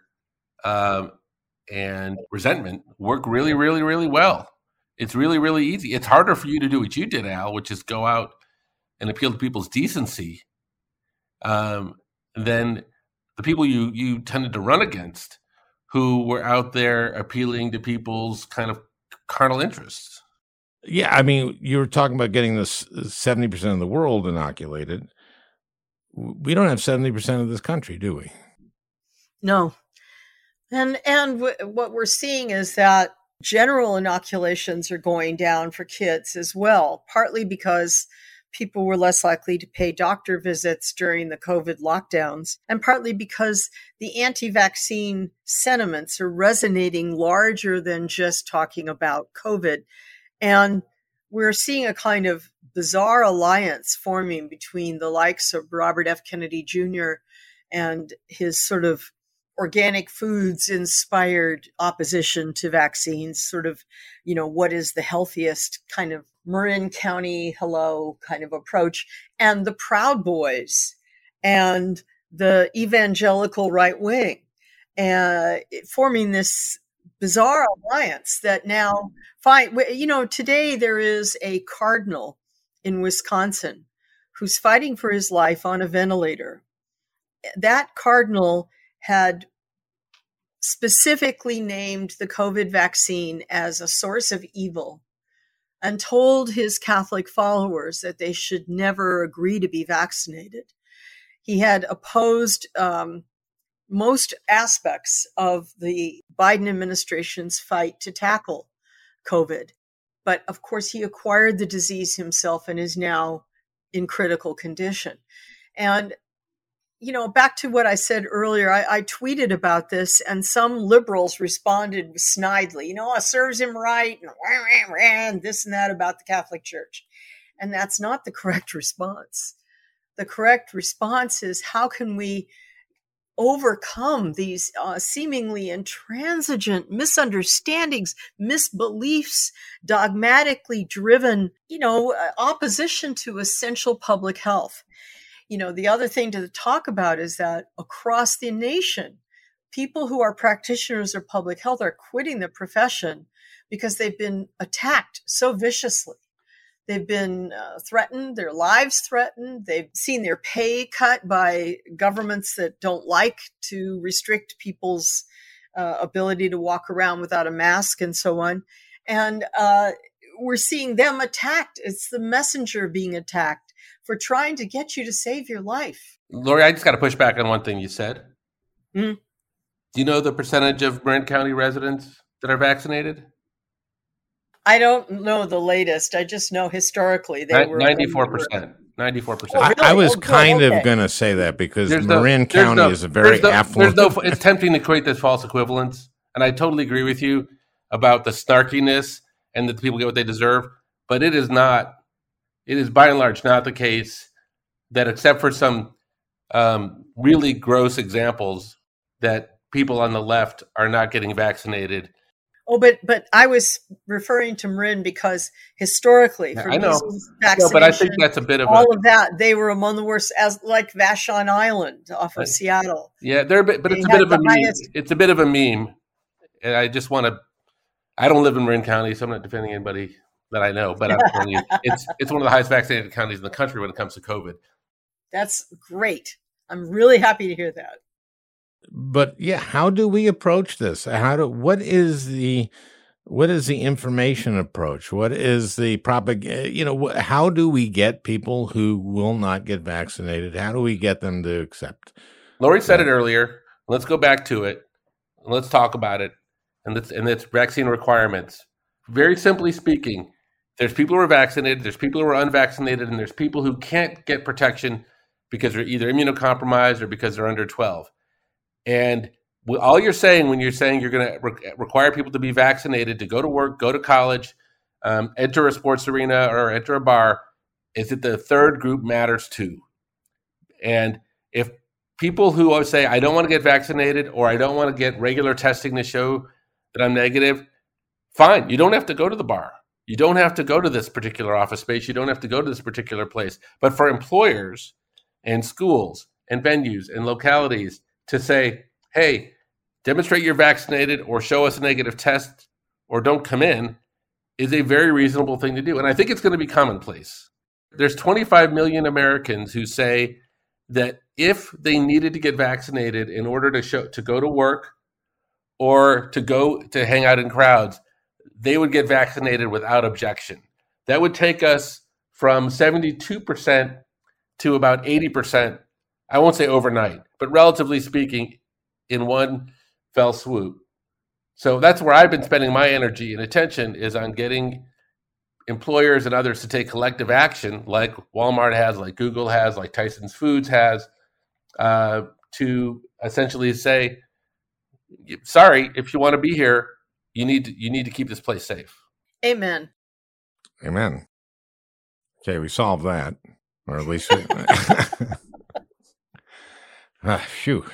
and resentment work really, really, really well. It's really, really easy. It's harder for you to do what you did, Al, which is go out and appeal to people's decency than the people you tended to run against, who were out there appealing to people's kind of carnal interests. Yeah, I mean, you were talking about getting this 70% of the world inoculated. We don't have 70% of this country, do we? No. And what we're seeing is that general inoculations are going down for kids as well, partly because people were less likely to pay doctor visits during the COVID lockdowns, and partly because the anti-vaccine sentiments are resonating larger than just talking about COVID. And we're seeing a kind of bizarre alliance forming between the likes of Robert F. Kennedy Jr. and his sort of organic foods inspired opposition to vaccines, sort of, what is the healthiest kind of Marin County, hello kind of approach, and the Proud Boys and the evangelical right wing, forming this bizarre alliance that now today there is a cardinal in Wisconsin who's fighting for his life on a ventilator. That cardinal had specifically named the COVID vaccine as a source of evil and told his Catholic followers that they should never agree to be vaccinated. He had opposed most aspects of the Biden administration's fight to tackle COVID. But of course, he acquired the disease himself and is now in critical condition. And back to what I said earlier, I tweeted about this and some liberals responded snidely, it serves him right, and this and that about the Catholic Church. And that's not the correct response. The correct response is, how can we overcome these seemingly intransigent misunderstandings, misbeliefs, dogmatically driven, opposition to essential public health? The other thing to talk about is that across the nation, people who are practitioners of public health are quitting the profession because they've been attacked so viciously. They've been threatened, their lives threatened. They've seen their pay cut by governments that don't like to restrict people's ability to walk around without a mask and so on. And we're seeing them attacked. It's the messenger being attacked for trying to get you to save your life. Lori, I just got to push back on one thing you said. Mm-hmm. Do you know the percentage of Marin County residents that are vaccinated? I don't know the latest. I just know historically they were 94%. 94%. Oh, really? I was going to say that because Marin County is a very affluent. It's tempting to create this false equivalence. And I totally agree with you about the snarkiness and that people get what they deserve. But it is by and large not the case that, except for some really gross examples, that people on the left are not getting vaccinated. Oh, but I was referring to Marin because historically, for measles vaccination, but I think that's a bit of all of that, they were among the worst, as like Vashon Island off of Seattle. Yeah, they're a bit, but it's a bit of a meme. It's a bit of a meme, and I just want to. I don't live in Marin County, so I'm not defending anybody that I know, but I'm telling you, it's one of the highest vaccinated counties in the country when it comes to COVID. That's great. I'm really happy to hear that. But yeah, how do we approach this? What is the information approach? What is the propaganda? How do we get people who will not get vaccinated? How do we get them to accept? Lori said it earlier. Let's go back to it. Let's talk about it. And it's vaccine requirements. very simply speaking, there's people who are vaccinated, there's people who are unvaccinated, and there's people who can't get protection because they're either immunocompromised or because they're under 12. And all you're saying when you're saying you're going to require people to be vaccinated to go to work, go to college, enter a sports arena, or enter a bar, is that the third group matters too. And if people who always say, I don't want to get vaccinated or I don't want to get regular testing to show that I'm negative, fine. You don't have to go to the bar. You don't have to go to this particular office space. You don't have to go to this particular place. But for employers and schools and venues and localities to say, hey, demonstrate you're vaccinated or show us a negative test or don't come in is a very reasonable thing to do. And I think it's going to be commonplace. There's 25 million Americans who say that if they needed to get vaccinated in order to go to work or to go to hang out in crowds, they would get vaccinated without objection. That would take us from 72% to about 80%. I won't say overnight, but relatively speaking, in one fell swoop. So that's where I've been spending my energy and attention, is on getting employers and others to take collective action like Walmart has, like Google has, like Tyson's Foods has, to essentially say, sorry, if you want to be here, you need to keep this place safe. Amen. Amen. Okay, we solved that, or at least phew.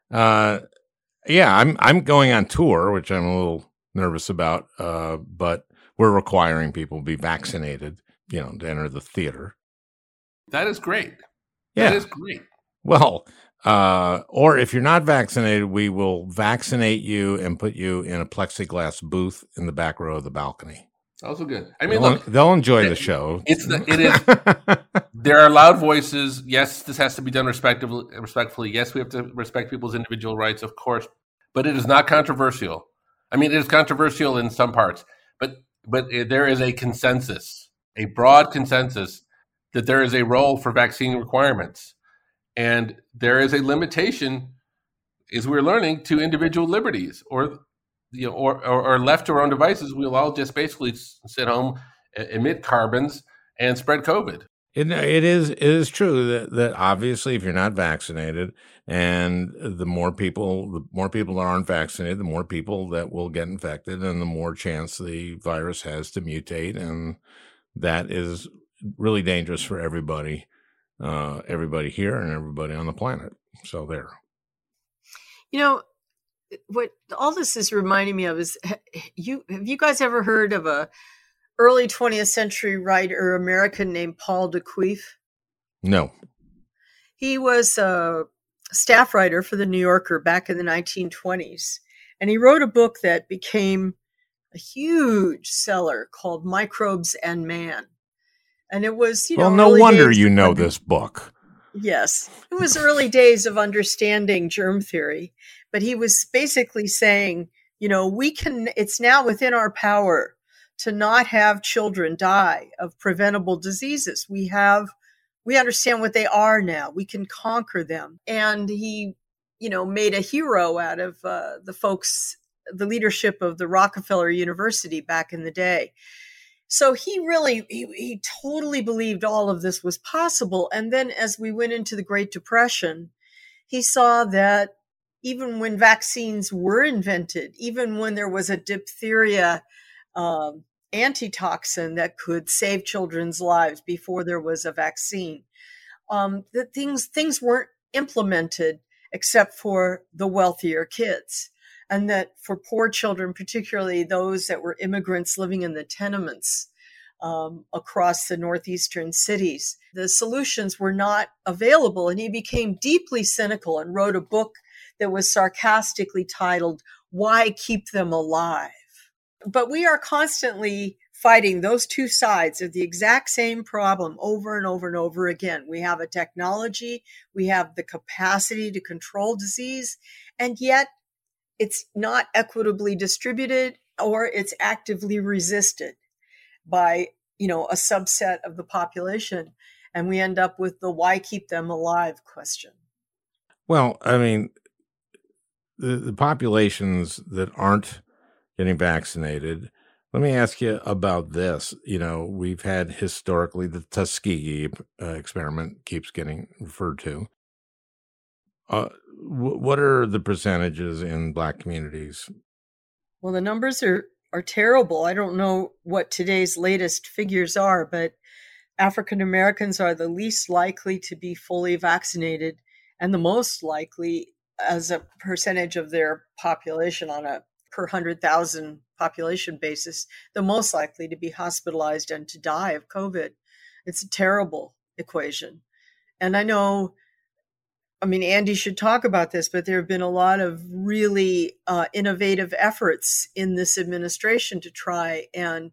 Yeah, I'm going on tour, which I'm a little nervous about, but we're requiring people to be vaccinated, to enter the theater. That is great. Yeah. That is great. Well, or if you're not vaccinated, we will vaccinate you and put you in a plexiglass booth in the back row of the balcony. Also good. I mean, they'll enjoy the show. It is. There are loud voices. Yes, this has to be done respectfully. Yes, we have to respect people's individual rights, of course. But it is not controversial. I mean, it is controversial in some parts, but there is a consensus, a broad consensus, that there is a role for vaccine requirements, and there is a limitation, as we're learning, to individual liberties, or left to our own devices, we'll all just basically sit home, emit carbons, and spread COVID. It is true that obviously, if you're not vaccinated, and the more people that aren't vaccinated, the more people that will get infected, and the more chance the virus has to mutate, and that is really dangerous for everybody here and everybody on the planet. So there. What all this is reminding me of is, have you guys ever heard of a early 20th century writer American named Paul Decouef? No. He was a staff writer for the New Yorker back in the 1920s, and he wrote a book that became a huge seller called Microbes and Man. And it was, well, no wonder you know this book. Yes, it was early days of understanding germ theory, but he was basically saying, it's now within our power to not have children die of preventable diseases. We understand what they are now. We can conquer them. And he, made a hero out of the leadership of the Rockefeller University back in the day. So he totally believed all of this was possible. And then as we went into the Great Depression, he saw that even when vaccines were invented, even when there was a diphtheria antitoxin that could save children's lives before there was a vaccine, that things weren't implemented except for the wealthier kids. And that for poor children, particularly those that were immigrants living in the tenements across the northeastern cities, the solutions were not available. And he became deeply cynical and wrote a book that was sarcastically titled, "Why Keep Them Alive?" But we are constantly fighting those two sides of the exact same problem over and over and over again. We have a technology, we have the capacity to control disease, and yet it's not equitably distributed, or it's actively resisted by, a subset of the population. And we end up with the why keep them alive question. Well, I mean, the populations that aren't getting vaccinated Let me ask you about this. We've had historically the Tuskegee experiment keeps getting referred to. What are the percentages in Black communities? Well, the numbers are terrible. I don't know what today's latest figures are, but African Americans are the least likely to be fully vaccinated and the most likely as a percentage of their population on a per 100,000 population basis, the most likely to be hospitalized and to die of COVID. It's a terrible equation. And Andy should talk about this, but there have been a lot of really innovative efforts in this administration to try and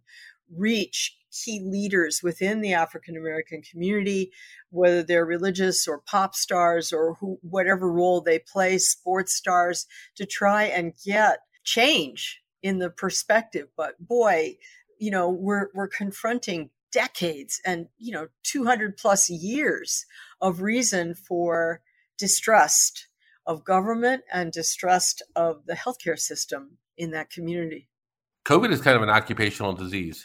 reach key leaders within the African American community, whether they're religious or pop stars or whatever role they play, sports stars, to try and get change in the perspective. But boy, we're confronting decades and 200 plus years of reason for distrust of government and distrust of the healthcare system in that community. COVID is kind of an occupational disease,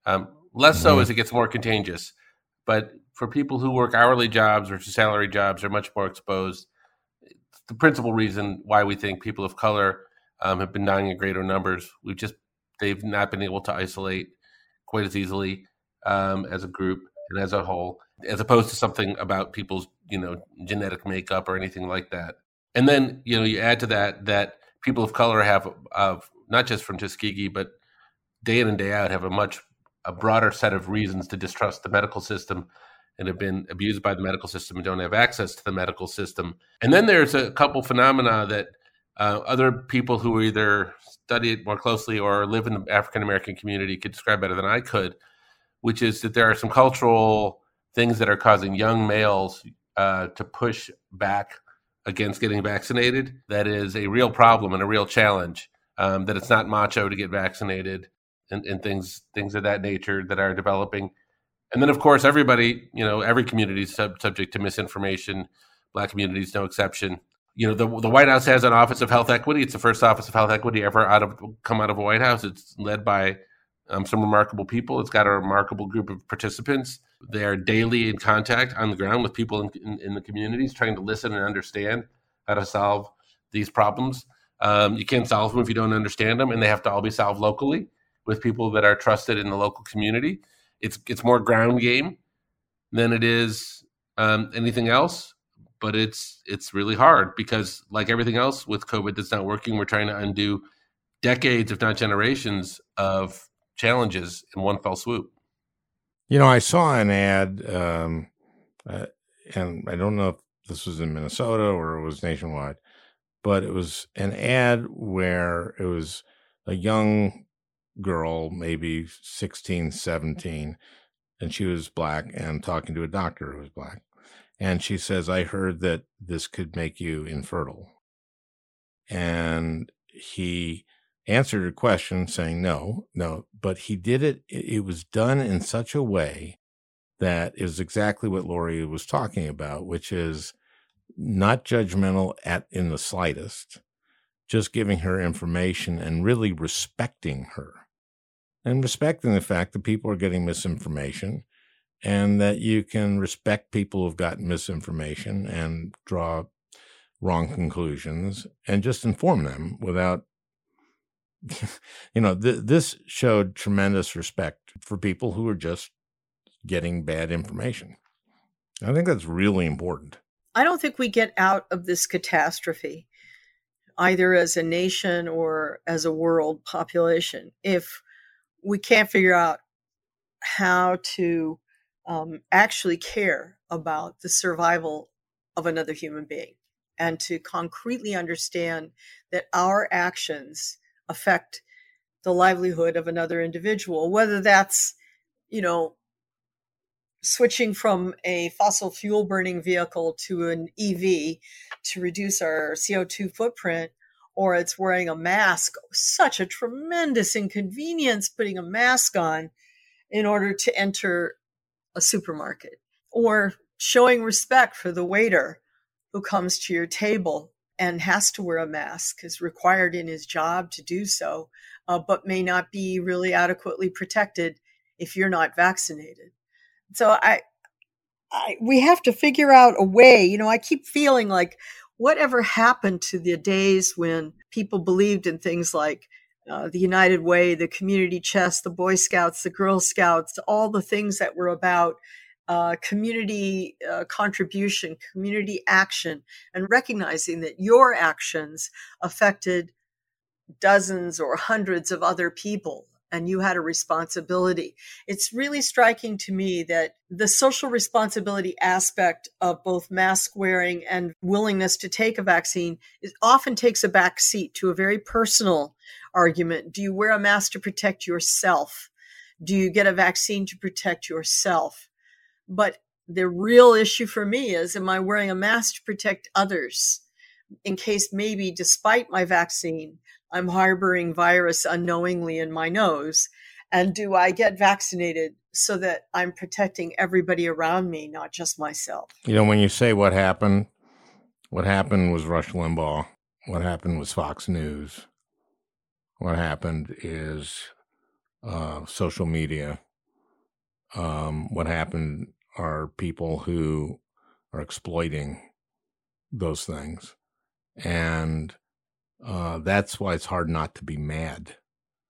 less so as it gets more contagious. But for people who work hourly jobs or salary jobs are much more exposed. The principal reason why we think people of color have been dying in greater numbers, they've not been able to isolate quite as easily as a group and as a whole, as opposed to something about people's genetic makeup or anything like that. And then you add to that people of color have not just from Tuskegee, but day in and day out have a broader set of reasons to distrust the medical system and have been abused by the medical system and don't have access to the medical system. And then there's a couple phenomena that other people who either study it more closely or live in the African American community could describe better than I could, which is that there are some cultural things that are causing young males to push back against getting vaccinated. That is a real problem and a real challenge, that it's not macho to get vaccinated and things of that nature that are developing. And then, of course, everybody, every community is subject to misinformation. Black communities, no exception. The White House has an Office of Health Equity. It's the first Office of Health Equity ever come out of a White House. It's led by some remarkable people. It's got a remarkable group of participants. They are daily in contact on the ground with people in the communities, trying to listen and understand how to solve these problems. You can't solve them if you don't understand them, and they have to all be solved locally with people that are trusted in the local community. It's more ground game than it is anything else, but it's really hard because, like everything else with COVID that's not working, we're trying to undo decades, if not generations, of challenges in one fell swoop. I saw an ad, and I don't know if this was in Minnesota or it was nationwide, but it was an ad where it was a young girl, maybe 16, 17, and she was Black and talking to a doctor who was Black. And she says, "I heard that this could make you infertile." And he answered her question saying, no, but he did it. It was done in such a way that is exactly what Lori was talking about, which is not judgmental in the slightest, just giving her information and really respecting her and respecting the fact that people are getting misinformation and that you can respect people who've gotten misinformation and draw wrong conclusions and just inform them without, this showed tremendous respect for people who are just getting bad information. I think that's really important. I don't think we get out of this catastrophe, either as a nation or as a world population, if we can't figure out how to actually care about the survival of another human being and to concretely understand that our actions affect the livelihood of another individual, whether that's, switching from a fossil fuel burning vehicle to an EV to reduce our CO2 footprint, or it's wearing a mask, such a tremendous inconvenience putting a mask on in order to enter a supermarket, or showing respect for the waiter who comes to your table and has to wear a mask, is required in his job to do so, but may not be really adequately protected if you're not vaccinated. So we have to figure out a way. I keep feeling like whatever happened to the days when people believed in things like the United Way, the community chest, the Boy Scouts, the Girl Scouts, all the things that were about community contribution, community action, and recognizing that your actions affected dozens or hundreds of other people, and you had a responsibility. It's really striking to me that the social responsibility aspect of both mask wearing and willingness to take a vaccine often takes a back seat to a very personal argument. Do you wear a mask to protect yourself? Do you get a vaccine to protect yourself? But the real issue for me is, am I wearing a mask to protect others in case maybe despite my vaccine, I'm harboring virus unknowingly in my nose? And do I get vaccinated so that I'm protecting everybody around me, not just myself? When you say what happened was Rush Limbaugh. What happened was Fox News. What happened is social media. What happened are people who are exploiting those things. And that's why it's hard not to be mad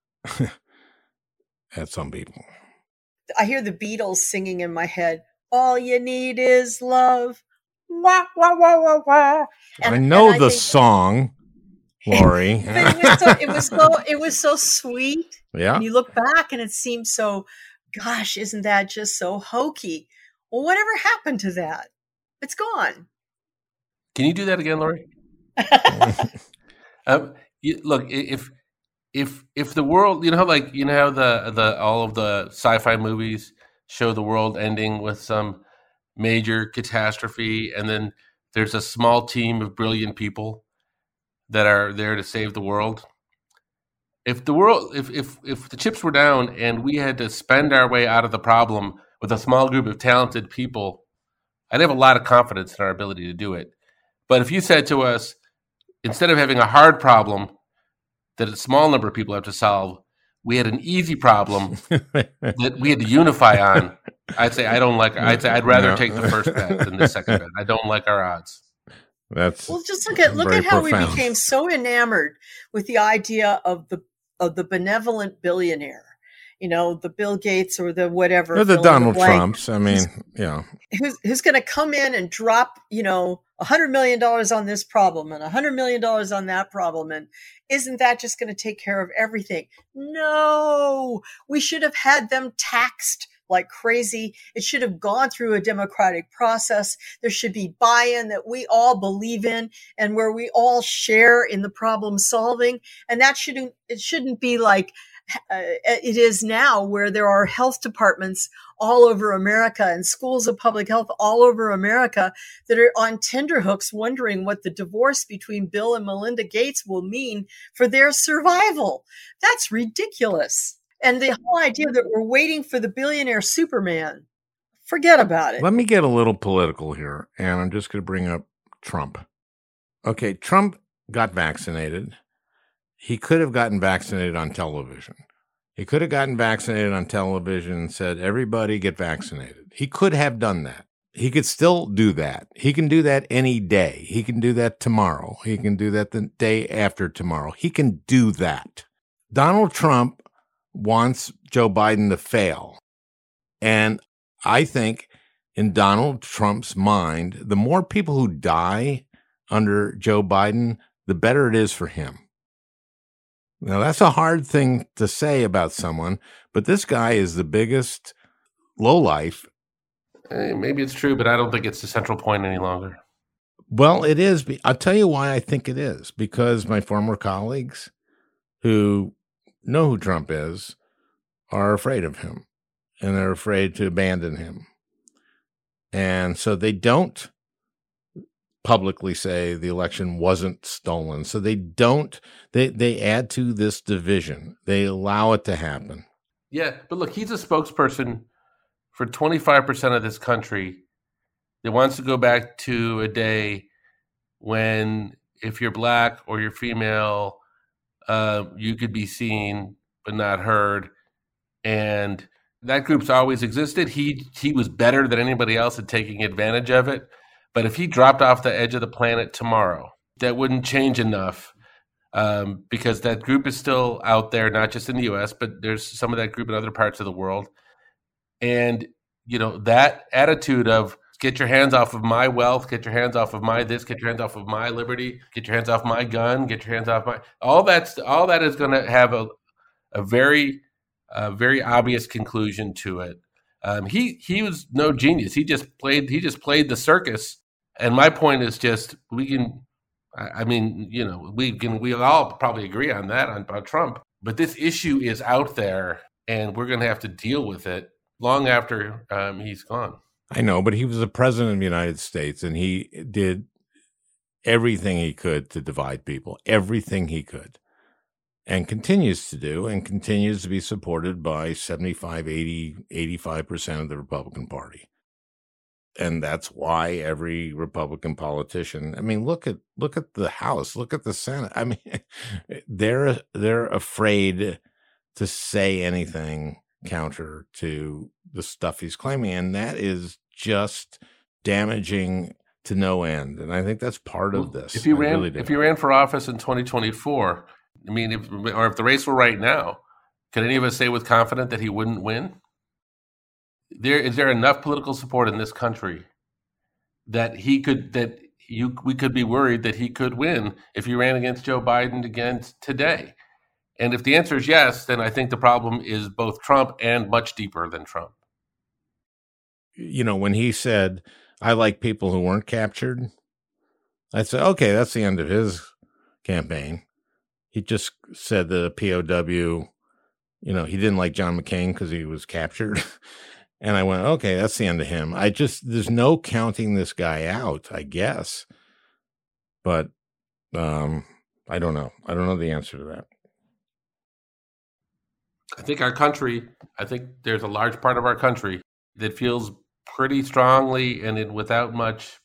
at some people. I hear the Beatles singing in my head, all you need is love. Wah, wah, wah, wah, wah. I know the song, Lori. it was so sweet. Yeah. And you look back and it seems so, gosh, isn't that just so hokey? Well, whatever happened to that? It's gone. Can you do that again, Lori? Look, if the world, how the all of the sci-fi movies show the world ending with some major catastrophe, and then there's a small team of brilliant people that are there to save the world. If the chips were down and we had to spend our way out of the problem with a small group of talented people, I'd have a lot of confidence in our ability to do it. But if you said to us, instead of having a hard problem that a small number of people have to solve, we had an easy problem that we had to unify on, I'd I'd rather take the first bet than the second bet. I don't like our odds. Just look at how we became so enamored with the idea of the benevolent billionaire. The Bill Gates or the whatever. Or the Donald Trumps. I mean, who's going to come in and drop, $100 million on this problem and $100 million on that problem. And isn't that just going to take care of everything? No, we should have had them taxed like crazy. It should have gone through a democratic process. There should be buy-in that we all believe in and where we all share in the problem solving. And it shouldn't be like it is now, where there are health departments all over America and schools of public health all over America that are on tenterhooks wondering what the divorce between Bill and Melinda Gates will mean for their survival. That's ridiculous. And the whole idea that we're waiting for the billionaire Superman, forget about it. Let me get a little political here, and I'm just going to bring up Trump. Okay, Trump got vaccinated. He could have gotten vaccinated on television. He could have gotten vaccinated on television and said, everybody get vaccinated. He could have done that. He could still do that. He can do that any day. He can do that tomorrow. He can do that the day after tomorrow. He can do that. Donald Trump wants Joe Biden to fail. And I think in Donald Trump's mind, the more people who die under Joe Biden, the better it is for him. Now, that's a hard thing to say about someone, but this guy is the biggest lowlife. Maybe it's true, but I don't think it's the central point any longer. Well, it is. I'll tell you why I think it is. Because my former colleagues who know who Trump is are afraid of him, and they're afraid to abandon him. And so they don't publicly say the election wasn't stolen. So they add to this division. They allow it to happen. Yeah, but look, he's a spokesperson for 25% of this country that wants to go back to a day when if you're black or you're female, you could be seen but not heard. And that group's always existed. He was better than anybody else at taking advantage of it. But if he dropped off the edge of the planet tomorrow, that wouldn't change enough, because that group is still out there, not just in the U.S., but there's some of that group in other parts of the world. And, that attitude of get your hands off of my wealth, get your hands off of my this, get your hands off of my liberty, get your hands off my gun, get your hands off my all that is going to have a very obvious conclusion to it. He was no genius. He just played the circus. And my point is just we all probably agree on that about Trump, but this issue is out there, and we're going to have to deal with it long after he's gone. I know, but he was the president of the United States, and he did everything he could to divide people, everything he could, and continues to do, and continues to be supported by 75, 80, 85% of the Republican Party. And that's why every Republican politician, look at the House, look at the Senate. They're afraid to say anything counter to the stuff he's claiming, and that is just damaging to no end. And I think that's part of this. If you ran for office in 2024, if the race were right now, could any of us say with confidence that he wouldn't win? Is there enough political support in this country that we could be worried that he could win if he ran against Joe Biden again today? And if the answer is yes, then I think the problem is both Trump and much deeper than Trump. When he said, I like people who weren't captured, I said, okay, that's the end of his campaign. He just said the POW, he didn't like John McCain because he was captured. And I went, okay, that's the end of him. There's no counting this guy out, I guess. But I don't know. I don't know the answer to that. I think there's a large part of our country that feels pretty strongly and without much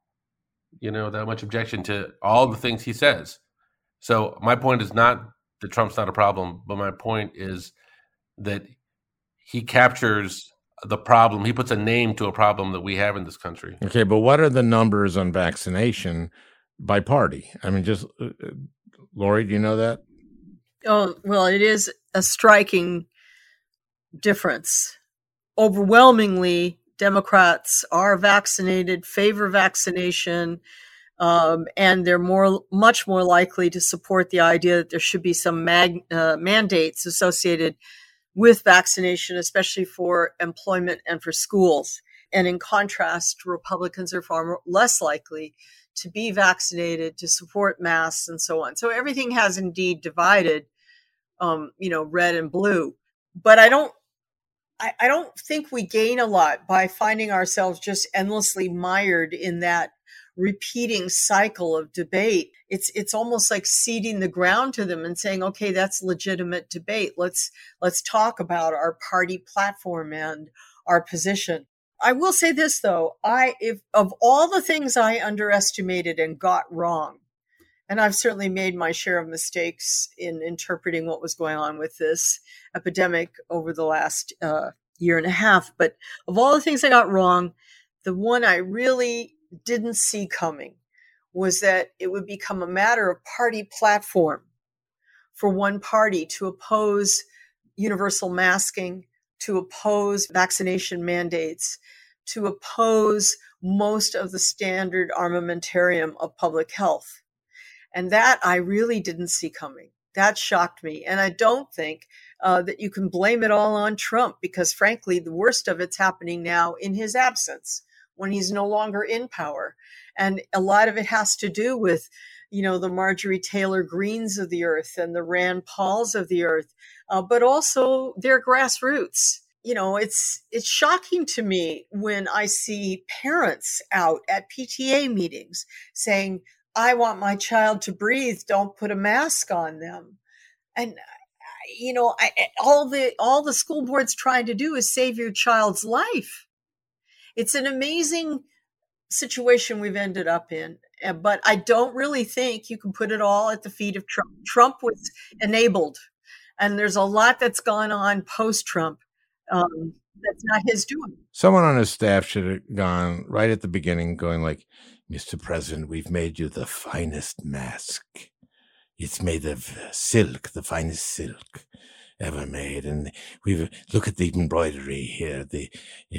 objection to all the things he says. So my point is not that Trump's not a problem, but my point is that he captures the problem. He puts a name to a problem that we have in this country. Okay, but what are the numbers on vaccination by party? Lori, do you know that? Oh, well, it is a striking difference. Overwhelmingly, Democrats are vaccinated, favor vaccination, and they're much more likely to support the idea that there should be some mandates associated with vaccination, especially for employment and for schools. And in contrast, Republicans are far less likely to be vaccinated, to support masks, and so on. So everything has indeed divided, red and blue. But I don't think we gain a lot by finding ourselves just endlessly mired in that repeating cycle of debate. It's almost like ceding the ground to them and saying, okay, that's legitimate debate. Let's talk about our party platform and our position. I will say this though, if of all the things I underestimated and got wrong, and I've certainly made my share of mistakes in interpreting what was going on with this epidemic over the last year and a half, but of all the things I got wrong, the one I really didn't see coming was that it would become a matter of party platform for one party to oppose universal masking, to oppose vaccination mandates, to oppose most of the standard armamentarium of public health. And that I really didn't see coming. That shocked me. And I don't think that you can blame it all on Trump, because frankly, the worst of it's happening now in his absence, when he's no longer in power. And a lot of it has to do with, the Marjorie Taylor Greens of the earth and the Rand Pauls of the earth, but also their grassroots. It's shocking to me when I see parents out at PTA meetings saying, I want my child to breathe, don't put a mask on them. And, all the school board's trying to do is save your child's life. It's an amazing situation we've ended up in. But I don't really think you can put it all at the feet of Trump. Trump was enabled, and there's a lot that's gone on post-Trump that's not his doing. Someone on his staff should have gone right at the beginning, going like, Mr. President, we've made you the finest mask. It's made of silk, the finest silk ever made. And look at the embroidery here, the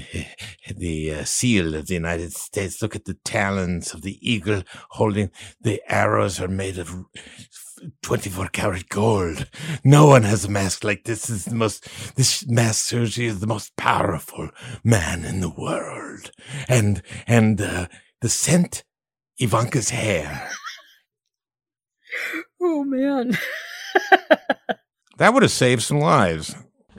seal of the United States. Look at the talons of the eagle holding the arrows are made of 24 karat gold. No one has a mask like this. This mask surgery is the most powerful man in the world. And the scent, Ivanka's hair. Oh man. That would have saved some lives.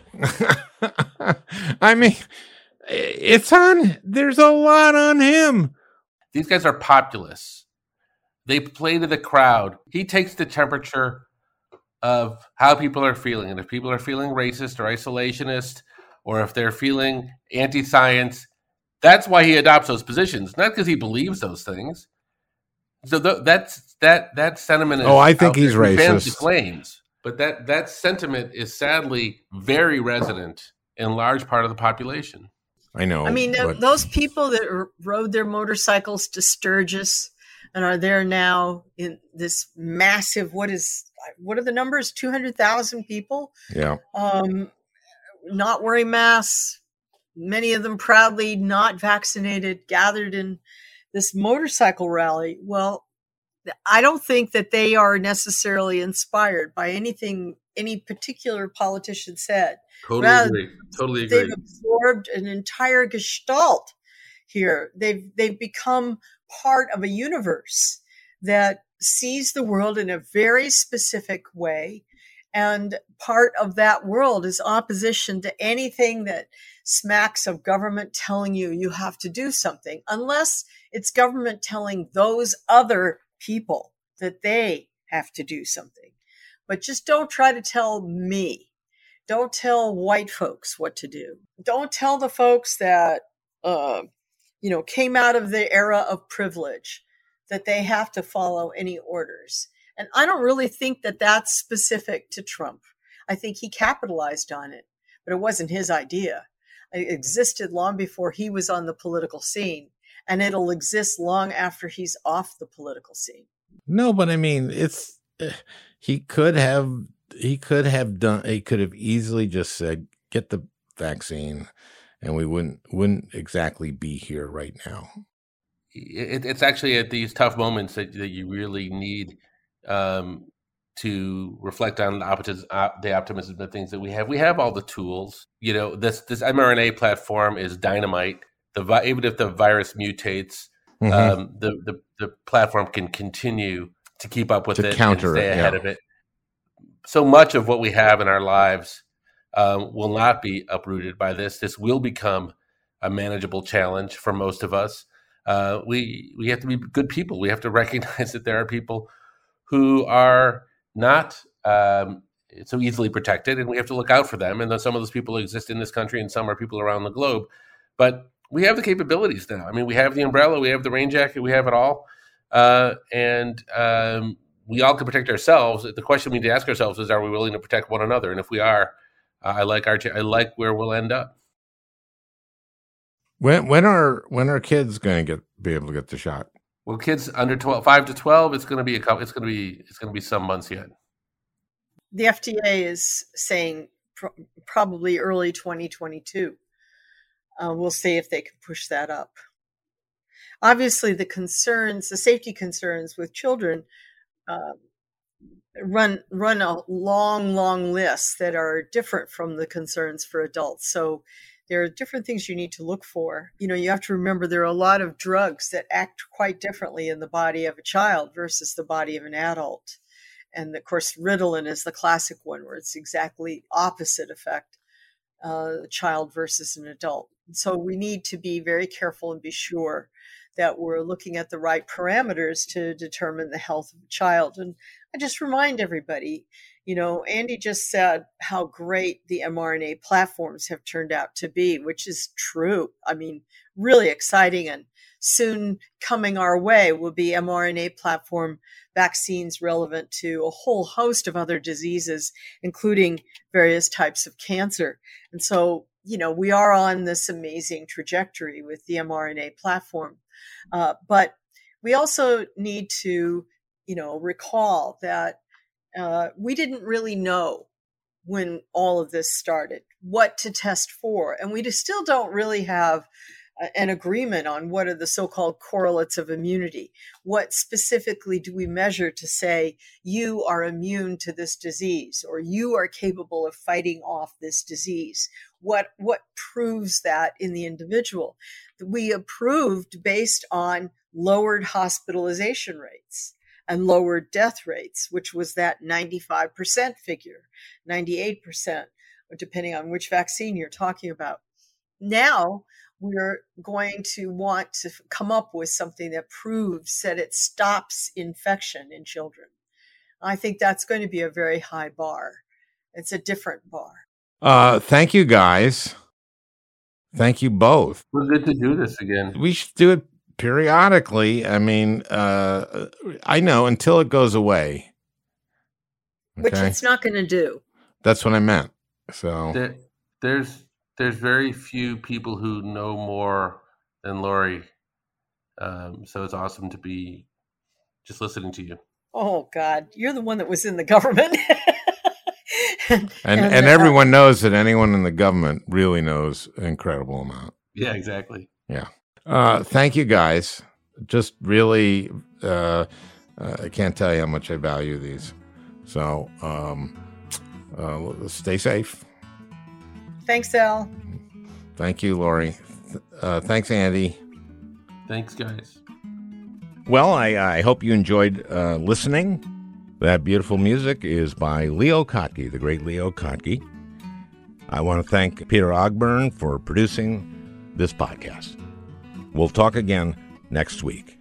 I mean, there's a lot on him. These guys are populists. They play to the crowd. He takes the temperature of how people are feeling. And if people are feeling racist or isolationist, or if they're feeling anti-science, that's why he adopts those positions. Not because he believes those things. So that sentiment is, I think he's racist. Fans the claims, but that sentiment is sadly very resonant in large part of the population. I know. I mean, those people that rode their motorcycles to Sturgis and are there now in this massive, what are the numbers? 200,000 people? Yeah. Not wearing masks. Many of them proudly not vaccinated, gathered in this motorcycle rally. Well, I don't think that they are necessarily inspired by anything any particular politician said. Totally agree. They've absorbed an entire gestalt here. They've become part of a universe that sees the world in a very specific way. And part of that world is opposition to anything that smacks of government telling you have to do something, unless it's government telling those other people that they have to do something. But just don't try to tell me. Don't tell white folks what to do. Don't tell the folks that, came out of the era of privilege that they have to follow any orders. And I don't really think that that's specific to Trump. I think he capitalized on it, but it wasn't his idea. It existed long before he was on the political scene, and it'll exist long after he's off the political scene. No, but I mean, he could have easily just said, get the vaccine, and we wouldn't exactly be here right now. It's actually at these tough moments that you really need to reflect on the optimism of things that we have. We have all the tools. This mRNA platform is dynamite. Even if the virus mutates, the platform can continue to keep up with it and stay ahead of it. So much of what we have in our lives will not be uprooted by this. This will become a manageable challenge for most of us. We have to be good people. We have to recognize that there are people who are not so easily protected, and we have to look out for them. And some of those people exist in this country, and some are people around the globe. But we have the capabilities now. I mean, we have the umbrella, we have the rain jacket, we have it all. And we all can protect ourselves. The question we need to ask ourselves is, are we willing to protect one another? And if we are, I like where we'll end up. When are kids going to be able to get the shot? Well, kids under 5 to 12, it's going to be some months yet. The FDA is saying probably early 2022. We'll see if they can push that up. Obviously, the safety concerns with children run a long list that are different from the concerns for adults. So there are different things you need to look for. You have to remember there are a lot of drugs that act quite differently in the body of a child versus the body of an adult. And of course, Ritalin is the classic one where it's exactly opposite effect, a child versus an adult. So we need to be very careful and be sure that we're looking at the right parameters to determine the health of a child. And I just remind everybody, Andy just said how great the mRNA platforms have turned out to be, which is true. I mean, really exciting and soon coming our way will be mRNA platform vaccines relevant to a whole host of other diseases, including various types of cancer. And so, we are on this amazing trajectory with the mRNA platform. But we also need to, recall that we didn't really know when all of this started what to test for. And we still don't really have an agreement on what are the so-called correlates of immunity. What specifically do we measure to say you are immune to this disease or you are capable of fighting off this disease? What proves that in the individual? We approved based on lowered hospitalization rates and lowered death rates, which was that 95% figure, 98%, depending on which vaccine you're talking about. Now, we're going to want to come up with something that proves that it stops infection in children. I think that's going to be a very high bar. It's a different bar. Thank you, guys. Thank you both. We're good to do this again. We should do it periodically. I mean, I know until it goes away. Okay? Which it's not going to do. That's what I meant. So there's very few people who know more than Lori. So it's awesome to be just listening to you. Oh, God. You're the one that was in the government. and everyone knows that anyone in the government really knows an incredible amount. Yeah, exactly. Yeah. Thank you, guys. Just really, I can't tell you how much I value these. So stay safe. Thanks, Al. Thank you, Lori. Thanks, Andy. Thanks, guys. Well, I hope you enjoyed listening. That beautiful music is by Leo Kottke, the great Leo Kottke. I want to thank Peter Ogburn for producing this podcast. We'll talk again next week.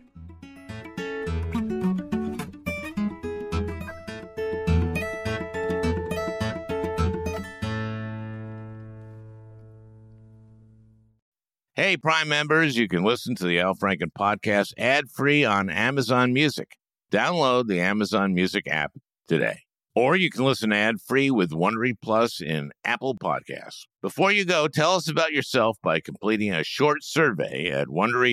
Hey, Prime members, you can listen to the Al Franken podcast ad-free on Amazon Music. Download the Amazon Music app today. Or you can listen ad-free with Wondery Plus in Apple Podcasts. Before you go, tell us about yourself by completing a short survey at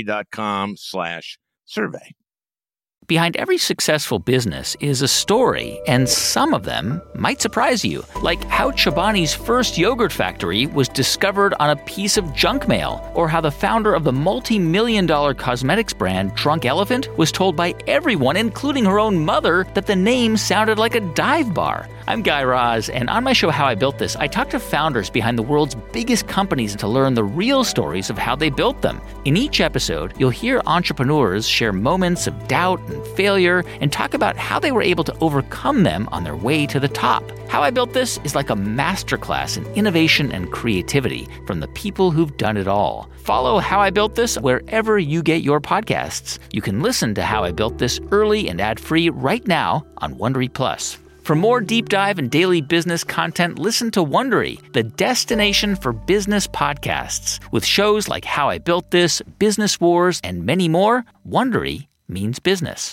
Wondery.com/survey. Behind every successful business is a story, and some of them might surprise you, like how Chobani's first yogurt factory was discovered on a piece of junk mail, or how the founder of the multi-million-dollar cosmetics brand Drunk Elephant was told by everyone, including her own mother, that the name sounded like a dive bar. I'm Guy Raz, and on my show How I Built This, I talk to founders behind the world's biggest companies to learn the real stories of how they built them. In each episode, you'll hear entrepreneurs share moments of doubt and failure and talk about how they were able to overcome them on their way to the top. How I Built This is like a masterclass in innovation and creativity from the people who've done it all. Follow How I Built This wherever you get your podcasts. You can listen to How I Built This early and ad-free right now on Wondery Plus. For more deep dive and daily business content, listen to Wondery, the destination for business podcasts. With shows like How I Built This, Business Wars, and many more, Wondery means business.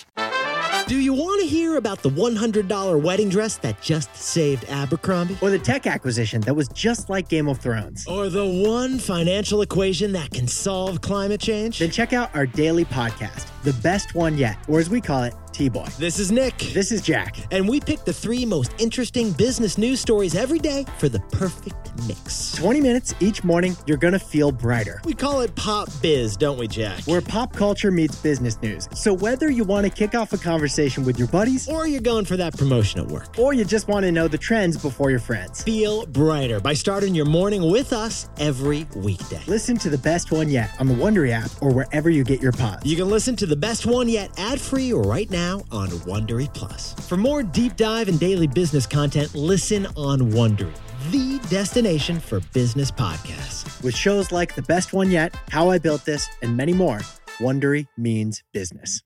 Do you want to hear about the $100 wedding dress that just saved Abercrombie? Or the tech acquisition that was just like Game of Thrones? Or the one financial equation that can solve climate change? Then check out our daily podcast, The Best One Yet, or as we call it, T-Boy. This is Nick. This is Jack. And we pick the 3 most interesting business news stories every day for the perfect mix. 20 minutes each morning, you're going to feel brighter. We call it Pop Biz, don't we, Jack? Where pop culture meets business news. So whether you want to kick off a conversation with your buddies, or you're going for that promotion at work, or you just want to know the trends before your friends, feel brighter by starting your morning with us every weekday. Listen to The Best One Yet on the Wondery app or wherever you get your pods. You can listen to The Best One Yet ad-free right now on Wondery Plus. For more deep dive and daily business content, listen on Wondery, the destination for business podcasts. With shows like The Best One Yet, How I Built This, and many more, Wondery means business.